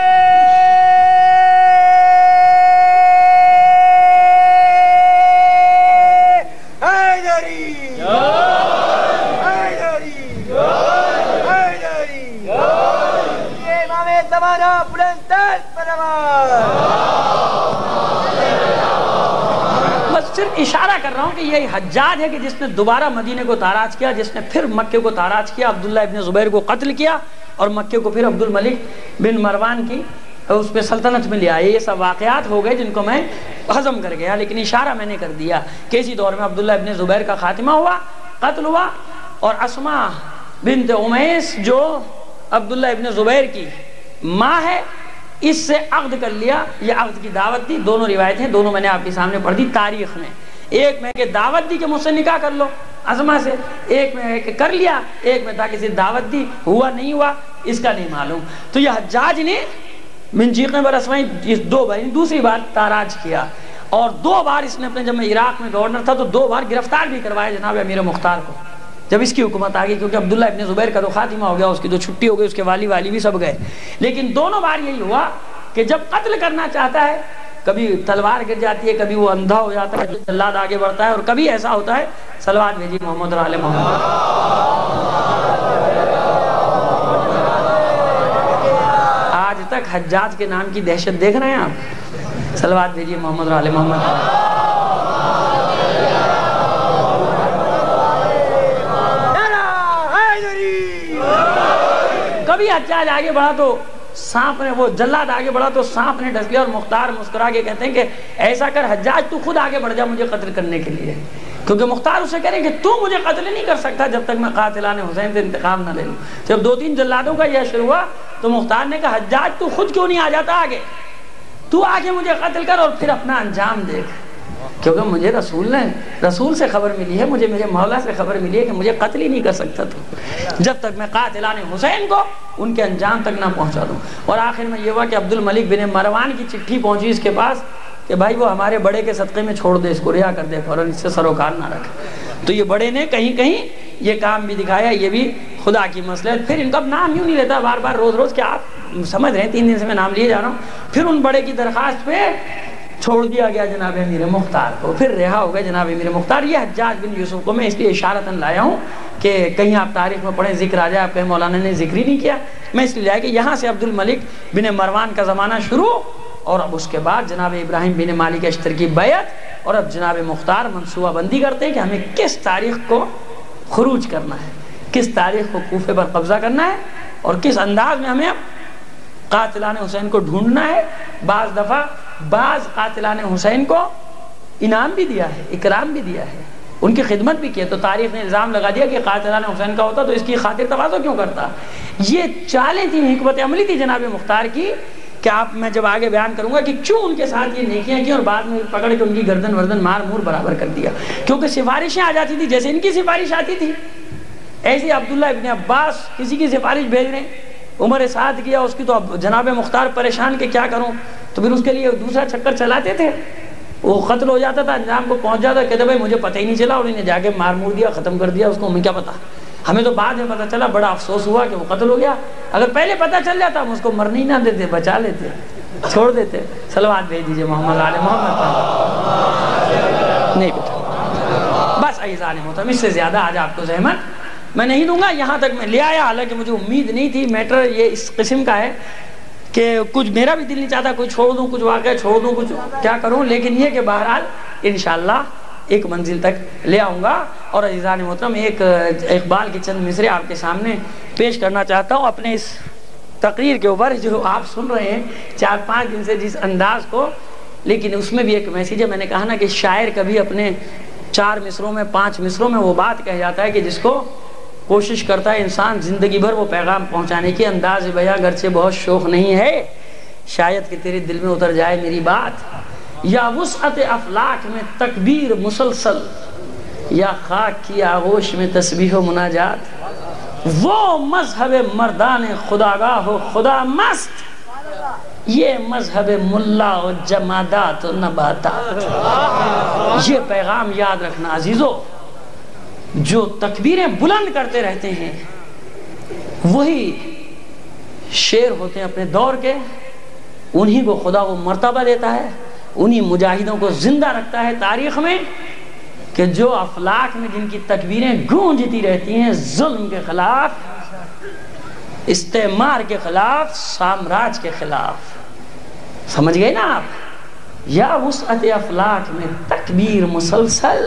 صرف اشارہ کر رہا ہوں کہ یہ حجاج ہے کہ جس نے دوبارہ مدینے کو تاراج کیا، جس نے پھر مکے کو تاراج کیا، عبداللہ ابن زبیر کو قتل کیا اور مکے کو پھر عبد الملک بن مروان کی اس پہ سلطنت میں لیا۔ یہ سب واقعات ہو گئے جن کو میں ہضم کر گیا، لیکن اشارہ میں نے کر دیا کہ اسی دور میں عبداللہ ابن زبیر کا خاتمہ ہوا، قتل ہوا، اور اسما بنت امیس جو عبداللہ ابن زبیر کی ماں ہے، اس سے عقد کر لیا۔ یہ عقد کی دعوت دی، دونوں روایتیں، دونوں میں نے آپ کے سامنے پڑھ دی تاریخ میں۔ ایک میں کہ دعوت دی کہ مجھ سے نکاح کر لو اسما سے، ایک میں کہ کر لیا، ایک میں تھا کسی دعوت دی، ہوا نہیں ہوا اس کا نہیں معلوم۔ تو یہ حجاج نے من چیخیں برسوائیں، اس 2 بار دوسری بار تاراج کیا، اور 2 بار اس نے اپنے، جب میں عراق میں گورنر تھا تو 2 بار گرفتار بھی کروایا جناب امیر مختار کو، جب اس کی حکومت آ گئی، کیونکہ عبداللہ ابن زبیر کا تو خاتمہ ہو گیا، اس کی تو چھٹی ہو گئی، اس کے والی بھی سب گئے۔ لیکن دونوں بار یہی ہوا کہ جب قتل کرنا چاہتا ہے، کبھی تلوار گر جاتی ہے، کبھی وہ اندھا ہو جاتا ہے، جلاد آگے بڑھتا ہے، اور کبھی ایسا ہوتا ہے، صلوات بھیجیے محمد اور آل محمد۔ آج تک حجاج کے نام کی دہشت دیکھ رہے ہیں آپ، صلوات بھیجیے محمد اور آل محمد۔ کبھی حجاج آگے بڑھا تو سانپ نے، وہ جلاد آگے بڑھا تو سانپ نے ڈس لیا، اور مختار مسکرا کے کہتے ہیں کہ ایسا کر حجاج تو خود آگے بڑھ جا مجھے قتل کرنے کے لیے، کیونکہ مختار اسے کہہ رہے ہیں کہ تو مجھے قتل نہیں کر سکتا جب تک میں قاتلان حسین سے انتقام نہ لے لوں۔ جب 2-3 جلادوں کا یہ شروع ہوا تو مختار نے کہا حجاج تو خود کیوں نہیں آ جاتا آگے، تو آگے مجھے قتل کر اور پھر اپنا انجام دیکھ، کیونکہ مجھے رسول سے خبر ملی ہے، مجھے میرے مولا سے خبر ملی ہے کہ مجھے قتل ہی نہیں کر سکتا تو جب تک میں قاتلان حسین کو ان کے انجام تک نہ پہنچا دوں۔ اور آخر میں یہ ہوا کہ عبد الملک بن مروان کی چٹھی پہنچی اس کے پاس کہ بھائی وہ ہمارے بڑے کے صدقے میں چھوڑ دے، اس کو رہا کر دے فوراً، اس سے سروکار نہ رکھ۔ تو یہ بڑے نے کہیں کہیں یہ کام بھی دکھایا، یہ بھی خدا کی مصلحت۔ پھر ان کا نام یوں نہیں لیتا بار بار روز کہ آپ سمجھ رہے ہیں 3 دن سے میں نام لیے جا رہا ہوں۔ پھر ان بڑے کی درخواست پہ چھوڑ دیا گیا جناب امیر مختار کو، پھر رہا ہو گئے جناب امیر مختار۔ یہ حجاج بن یوسف کو میں اس لیے اشارتاً لایا ہوں کہ کہیں آپ تاریخ میں پڑھیں ذکر آ جائے، آپ کہیں مولانا نے ذکر ہی نہیں کیا، میں اس لیے لایا کہ یہاں سے عبد الملک بن مروان کا زمانہ شروع، اور اب اس کے بعد جناب ابراہیم بن مالک اشتر کی بیعت، اور اب جناب مختار منصوبہ بندی کرتے ہیں کہ ہمیں کس تاریخ کو خروج کرنا ہے، کس تاریخ کو کوفے پر قبضہ کرنا ہے، اور کس انداز میں ہمیں قاتلان حسین کو ڈھونڈنا ہے۔ بعض دفعہ بعض قاتلان حسین کو انعام بھی دیا ہے، اکرام بھی دیا ہے، ان کی خدمت بھی کی ہے، تو تاریخ نے الزام لگا دیا کہ قاتلان حسین کا ہوتا تو اس کی خاطر تواضع کیوں کرتا۔ یہ چالیں تھیں، حکمت عملی تھی جناب مختار کی، کہ آپ میں جب آگے بیان کروں گا کہ کیوں ان کے ساتھ یہ نیکیاں کی اور بعد میں پکڑ کے ان کی گردن وردن مار مور برابر کر دیا، کیونکہ سفارشیں آ جاتی تھی، جیسے ان کی سفارش آتی تھی ایسے عبداللہ ابن عباس کسی کی سفارش بھیج رہے ہیں، عمر سعد کیا اس کی، تو اب جناب مختار پریشان کہ کیا کروں، تو پھر اس کے لیے دوسرا چکر چلاتے تھے، وہ قتل ہو جاتا تھا، انجام کو پہنچ جاتا، کہتے بھائی مجھے پتہ ہی نہیں چلا، اور انہیں جا کے مار مور دیا، ختم کر دیا اس کو، ہمیں کیا پتا، ہمیں تو بعد میں پتہ چلا، بڑا افسوس ہوا کہ وہ قتل ہو گیا، اگر پہلے پتہ چل جاتا ہم اس کو مرنے ہی نہ دیتے، بچا لیتے، چھوڑ دیتے۔ صلوات بھیج دیجئے محمد آل محمد پر۔ نہیں بیٹا بس عزیزان محترم، اس سے زیادہ آج آپ کو زحمت میں نہیں دوں گا، یہاں تک میں لے آیا، حالانکہ مجھے امید نہیں تھی۔ میٹر یہ اس قسم کا ہے کہ کچھ میرا بھی دل نہیں چاہتا کوئی چھوڑ دوں، کچھ واقعہ چھوڑ دوں، کچھ کیا کروں، لیکن یہ کہ بہرحال انشاءاللہ ایک منزل تک لے آؤں گا۔ اور عزیزان محترم، ایک اقبال کے چند مصرے آپ کے سامنے پیش کرنا چاہتا ہوں اپنے اس تقریر کے اوپر جو آپ سن رہے ہیں 4-5 دن سے جس انداز کو، لیکن اس میں بھی ایک میسیج ہے۔ میں نے کہا نا کہ شاعر کبھی اپنے 4 مصروں میں 5 مصروں میں وہ بات کہہ جاتا ہے کہ جس کو کوشش کرتا ہے انسان زندگی بھر وہ پیغام پہنچانے کی۔ انداز بیاں گرچہ بہت شوق نہیں ہے، شاید کہ تیرے دل میں اتر جائے میری بات، یا وسعت افلاک میں تکبیر مسلسل، یا خاک کی آغوش میں تسبیح و مناجات، وہ مذہب مردان خداگاہ ہو خدا مست، یہ مذہب ملا و جمادات و نباتات۔ یہ پیغام یاد رکھنا عزیزو، جو تکبیریں بلند کرتے رہتے ہیں وہی شیر ہوتے ہیں اپنے دور کے، انہی کو خدا وہ مرتبہ دیتا ہے، انہی مجاہدوں کو زندہ رکھتا ہے تاریخ میں، کہ جو افلاک میں جن کی تکبیریں گونجتی رہتی ہیں ظلم کے خلاف، استعمار کے خلاف، سامراج کے خلاف۔ سمجھ گئے نا آپ؟ یا وسعت افلاک میں تکبیر مسلسل،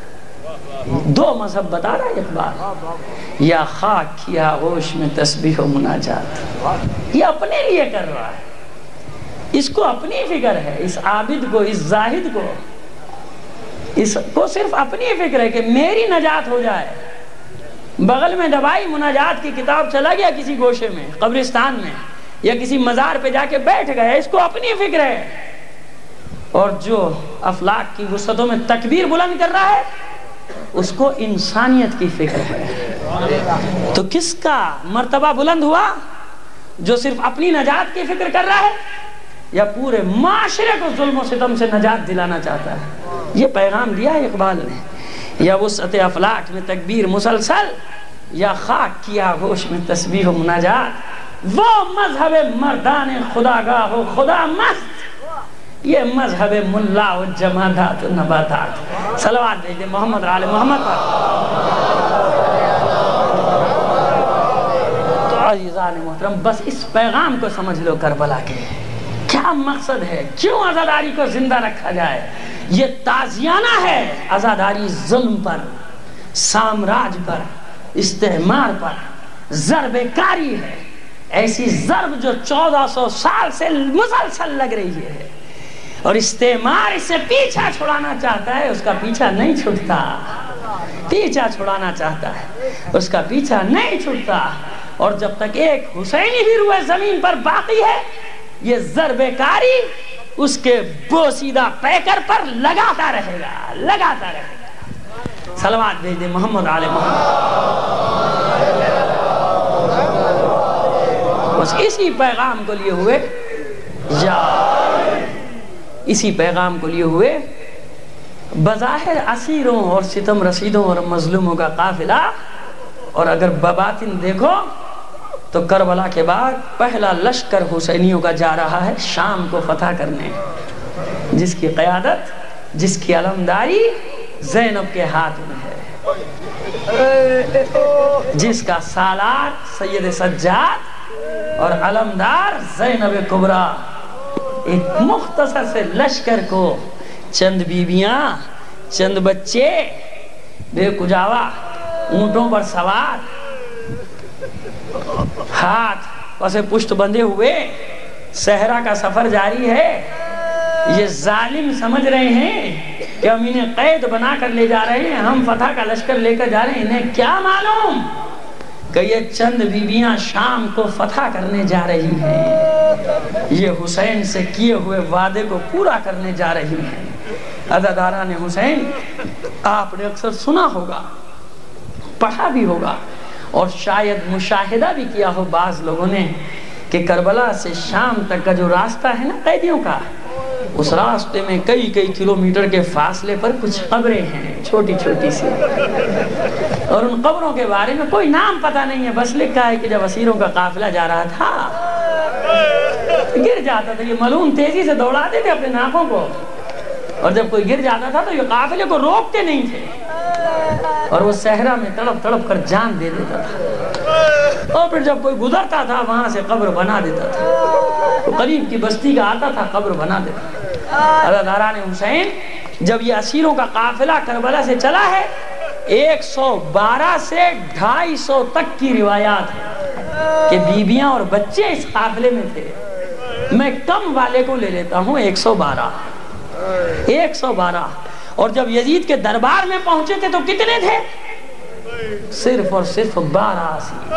2 مذہب بتا رہا ہے اقبال، یا خاک کی آغوش میں تسبیح و مناجات۔ یہ اپنے لیے کر رہا ہے، اس کو اپنی فکر ہے، اس عابد کو، اس زاہد کو، اس کو صرف اپنی فکر ہے کہ میری نجات ہو جائے۔ بغل میں دبائی مناجات کی کتاب، چلا گیا کسی گوشے میں قبرستان میں یا کسی مزار پہ جا کے بیٹھ گیا، اس کو اپنی فکر ہے۔ اور جو افلاک کی وسعتوں میں تکبیر بلند کر رہا ہے اس کو انسانیت کی فکر ہے۔ تو کس کا مرتبہ بلند ہوا؟ جو صرف اپنی نجات کی فکر کر رہا ہے یا پورے معاشرے کو ظلم و ستم سے نجات دلانا چاہتا ہے؟ یہ پیغام دیا ہے اقبال نے، یا وسعت افلاک میں تکبیر مسلسل، یا خاک کی آغوش میں تسبیح و مناجات، وہ مذہب مردان خداگاہ ہو خدا مست، یہ مذہب ملا و جمادات و نباتات۔ صلوات بھیج دیں محمد آل محمد پر۔ تو عزیزان محترم، بس اس پیغام کو سمجھ لو کربلا کے کیا مقصد ہے، کیوں عزاداری کو زندہ رکھا جائے۔ یہ تازیانہ ہے عزاداری ظلم پر، سامراج پر، استعمار پر، ضرب کاری ہے، ایسی ضرب جو 1400 سال سے مسلسل لگ رہی ہے، اور استعمار اسے پیچھا چھڑانا چاہتا ہے، اس کا پیچھا نہیں چھوٹتا، پیچھا چھڑانا چاہتا ہے، اس کا پیچھا نہیں چھوٹتا، اور جب تک ایک حسینی بھی روئے زمین پر باقی ہے، یہ ضرب کاری اس کے بوسیدہ پیکر پر لگاتا رہے گا، لگاتا رہے گا۔ صلوات بھیج دیں محمد آل محمد۔ بس اسی پیغام کو لیے ہوئے اسی پیغام کو لیے ہوئے بظاہر اسیروں اور ستم رسیدوں اور مظلوموں کا قافلہ، اور اگر بباطن دیکھو تو کربلا کے بعد پہلا لشکر حسینیوں کا جا رہا ہے شام کو فتح کرنے، جس کی قیادت، جس کی علمداری زینب کے ہاتھ میں ہے، جس کا سالار سید سجاد اور علمدار زینب کبریٰ۔ ایک مختصر سے لشکر کو چند بیویاں، چند بچے بے کجاوا اونٹوں پر سوار، ہاتھ پسے پشت بندھے ہوئے صحرا کا سفر جاری ہے۔ یہ ظالم سمجھ رہے ہیں کہ ہم انہیں قید بنا کر لے جا رہے ہیں، ہم فتح کا لشکر لے کر جا رہے ہیں، انہیں کیا معلوم کہ یہ چند بیویاں شام کو فتح کرنے جا رہی ہیں، یہ حسین سے کیے ہوئے وعدے کو پورا کرنے جا رہی ہیں۔ عزاداران حسین، آپ نے اکثر سنا ہوگا، پڑھا بھی ہوگا، اور شاید مشاہدہ بھی کیا ہو بعض لوگوں نے کہ کربلا سے شام تک کا جو راستہ ہے نا قیدیوں کا، اس راستے میں کئی کلومیٹر کے فاصلے پر کچھ قبریں ہیں چھوٹی چھوٹی سی، اور ان قبروں کے بارے میں کوئی نام پتہ نہیں ہے، بس لکھا ہے کہ جب اسیروں کا قافلہ جا رہا تھا گر جاتا تھا، یہ ملعون تیزی سے دوڑاتے تھے اپنے ناکوں کو، اور جب کوئی گر جاتا تھا تو یہ قافلے کو روکتے نہیں تھے، اور وہ صحرا میں تڑپ تڑپ کر جان دے دیتا تھا، اور پھر جب کوئی گزرتا تھا وہاں سے قبر بنا دیتا تھا، تو قریب کی بستی کا آتا تھا قبر بنا دیتا تھا۔ عزاداران حسین، جب یہ اسیروں کا قافلہ کربلا سے چلا ہے، 112 سے 250 تک کی روایات ہیں کہ بیویاں اور بچے اس قافلے میں تھے۔ میں کم والے کو لے لیتا ہوں 112، اور جب یزید کے دربار میں پہنچے تھے تو کتنے تھے؟ صرف اور صرف 12 اسیر،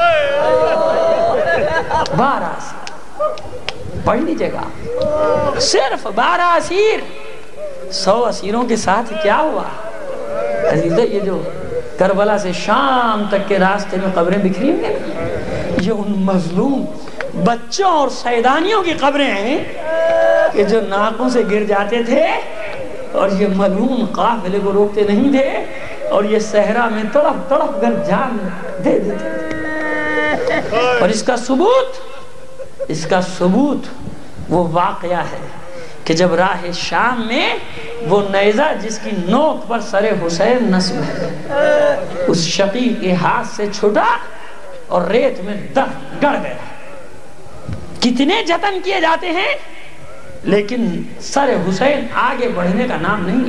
12 اسیر، پڑھ لیجئے گا، صرف 12 اسیر۔ 100 اسیروں کے ساتھ کیا ہوا عزیزہ؟ یہ جو کربلا سے شام تک کے راستے میں قبریں بکھری ہوئی ہیں، یہ ان مظلوم بچوں اور سیدانیوں کی قبریں ہیں کہ جو ناکوں سے گر جاتے تھے، اور یہ ملعون قافلے کو روکتے نہیں تھے، اور یہ صحرا میں تڑپ تڑپ کر جان دے دیتے تھے۔ اور اس کا ثبوت وہ واقعہ ہے کہ جب راہ شام میں وہ نیزہ جس کی نوک پر سر حسین نصب ہے، اس شقیق کے ہاتھ سے چھٹا اور ریت میں گڑ گیا۔ کتنے جتن کیے جاتے ہیں لیکن سر حسین آگے بڑھنے کا نام نہیں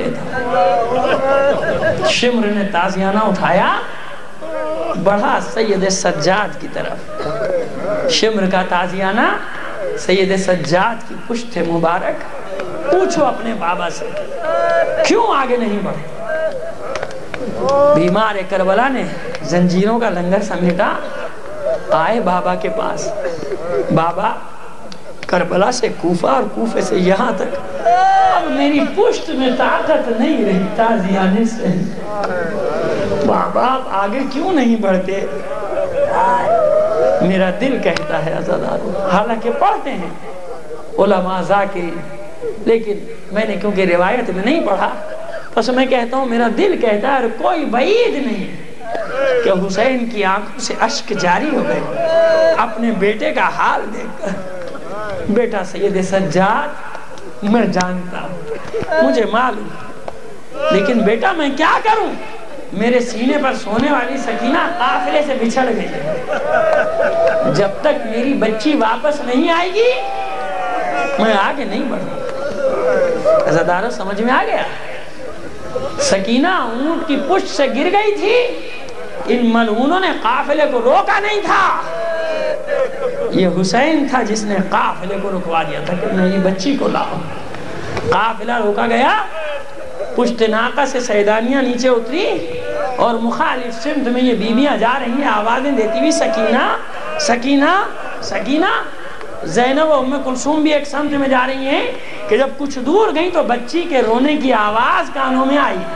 لیتا۔ شمر نے تازیانہ اٹھایا، بڑھا سید سجاد کی طرف۔ شمر کا تازیانہ سید سجاد کی پشت مبارک۔ پوچھو اپنے بابا سے کیوں آگے نہیں بڑھے؟ بیمار کربلا نے زنجیروں کا لنگر سمیٹا، آئے بابا کے پاس، بابا کربلا سے کوفہ اور کوفے سے یہاں تک اب میری پشت میں طاقت نہیں رہی تازیانے سے، بابا آپ آگے کیوں نہیں بڑھتے؟ میرا دل کہتا ہے عزادارو، حالانکہ پڑھتے ہیں علماء ذاکرین، لیکن میں نے کیونکہ روایت میں نہیں پڑھا، پس میں کہتا ہوں میرا دل کہتا ہے، اور کوئی بعید نہیں کہ حسین کی آنکھوں سے اشک جاری ہو گئے اپنے بیٹے کا حال دیکھ کر۔ بیٹا سید سجاد میں جانتا ہوں، مجھے معلوم، لیکن بیٹا میں کیا کروں؟ میرے سینے پر سونے والی سکینہ قافلے سے بچھڑ گئی، جب تک میری بچی واپس نہیں آئے گی میں آگے نہیں بڑھوں۔ عزادارو سمجھ میں آ گیا؟ سکینہ اونٹ کی پشت سے گر گئی تھی، ان ملعونوں نے قافلے کو روکا نہیں تھا، یہ حسین تھا جس نے قافلے کو رکوا دیا تھا کہ میری بچی کو لاؤ۔ قافلہ روکا گیا، پشت ناقہ سے سیدانیاں نیچے اتری اور مخالف سمت میں یہ بیویاں جا رہی ہیں آوازیں دیتی ہوئی سکینہ سکینہ سکینہ۔ زینب و ام کلثوم بھی ایک سمت میں جا رہی ہیں کہ جب کچھ دور گئی تو بچی کے رونے کی آواز کانوں میں آئی،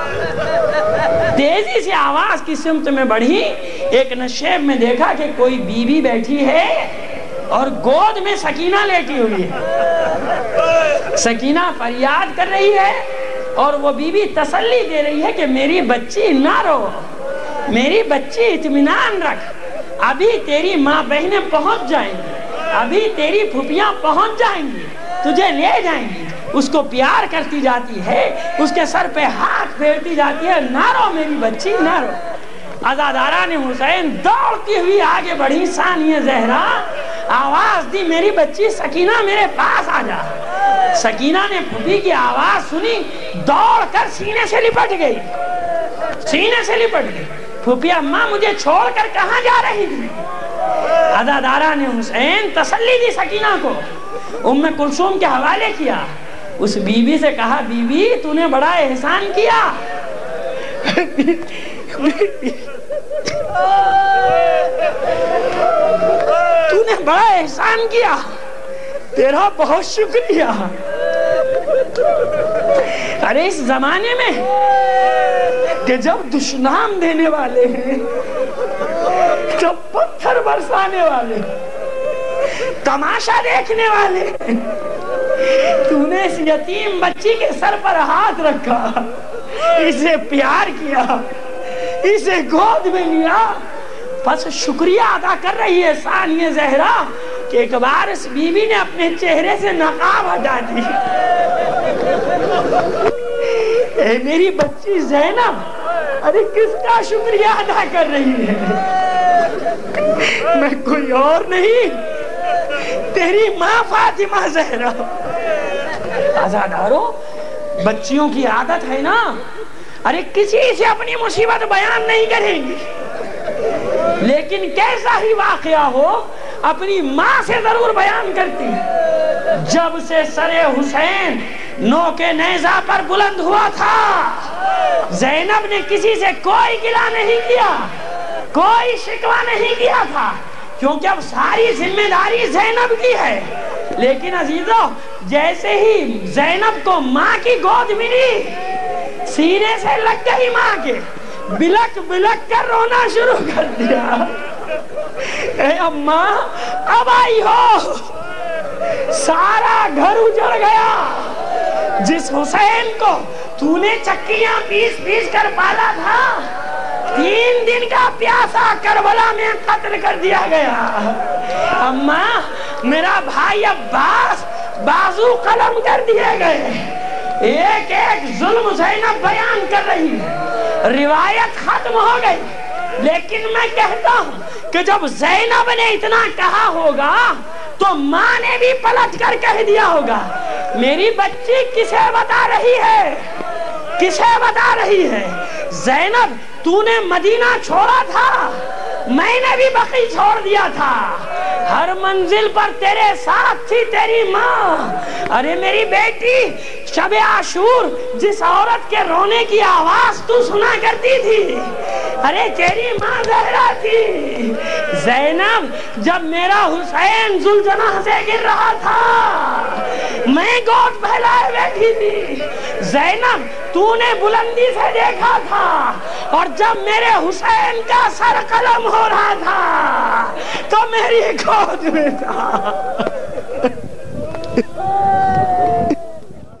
تیزی سے آواز کی سمت میں بڑھی، ایک نشیب میں دیکھا کہ کوئی بیوی بیٹھی ہے اور گود میں سکینہ لیٹی ہوئی ہے، سکینہ فریاد کر رہی ہے اور وہ بیوی تسلی دے رہی ہے کہ میری بچی نہ رو، میری بچی اطمینان رکھ، ابھی تیری ماں بہنیں پہنچ جائیں گی، ابھی تیری پھوپھیاں پہنچ جائیں گی، تجھے لے جائیں گی۔ اس کو پیار کرتی جاتی ہے، اس کے سر پہ ہاتھ پھیرتی جاتی ہے، نہ رو میری بچی نہ رو۔ عزاداران حسین دوڑتی ہوئی آگے بڑھی، ثانیہ زہرا آواز دی میری بچی سکینہ میرے پاس آ جا۔ سکینہ نے پھوپھی کی آواز سنی، دوڑ کر سینے سے لپٹ گئی، سینے سے لپٹ گئی۔ پھوپھی اماں مجھے چھوڑ کر کہاں جا رہی تھی؟ عزاداران حسین تسلی دی سکینہ کو، ام کلثوم کے حوالے کیا، اس بیوی سے کہا بیوی تو نے بڑا احسان کیا، تو نے بڑا احسان کیا، تیرا بہت شکریہ۔ ارے اس زمانے میں کہ جب دشنام دینے والے ہیں، جب پتھر برسانے والے، تماشا دیکھنے والے، تو نے اس یتیم بچی کے سر پر ہاتھ رکھا، اسے پیار کیا، اسے گود میں لیا، بس شکریہ ادا کر رہی ہے ثانیہ زہرا کہ ایک بار اس بیوی نے اپنے چہرے سے نقاب ہٹا دی۔ اے میری بچی زینب، ارے کس کا شکریہ ادا کر رہی ہے؟ میں کوئی اور نہیں، تیری ماں فاطمہ زہرا۔ آزادارو، بچیوں کی عادت ہے نا، ارے کسی سے اپنی مصیبت بیان نہیں کریں گی، لیکن کیسا ہی واقعہ ہو اپنی ماں سے ضرور بیان کرتی۔ جب سے سر حسین نوک نیزہ پر بلند ہوا تھا، زینب نے کسی سے کوئی گلہ نہیں کیا، کوئی شکوہ نہیں کیا تھا، کیونکہ اب ساری ذمہ داری زینب کی ہے۔ لیکن عزیزو، جیسے ہی زینب کو ماں کی گود ملی، سینے سے لگ گئی ماں کے، بلک بلک کر رونا شروع کر دیا۔ اے اماں اب آئی ہو، سارا گھر اجڑ گیا، جس حسین کو تو نے چکیاں پیس پیس کر پالا تھا، 3 دن کا پیاسا کربلا میں قتل کر دیا گیا۔ اماں میرا بھائی عباس بازو قلم کر دیے گئے۔ ایک ایک ظلم زینب بیان کر رہی ہے، روایت ختم ہو گئی، لیکن میں کہتا ہوں کہ جب زینب نے اتنا کہا ہوگا تو ماں نے بھی پلٹ کر کہہ دیا ہوگا، میری بچی کسے بتا رہی ہے، کسے بتا رہی ہے؟ زینب تو نے مدینہ چھوڑا تھا، میں نے بھی بقی چھوڑ دیا تھا، ہر منزل پر تیرے ساتھ تھی تیری ماں۔ ارے میری بیٹی، شب عاشور جس عورت کے رونے کی آواز تو سنا کرتی تھی، ارے تیری ماں زہرا تھی۔ زینب، جب میرا حسین ذوالجناح سے گر رہا تھا، میں گود پھیلائے بیٹھی تھی۔ زینب، تو نے بلندی سے دیکھا تھا، اور جب میرے حسین کا سر قلم ہو رہا تھا تو میری گود میں تھا۔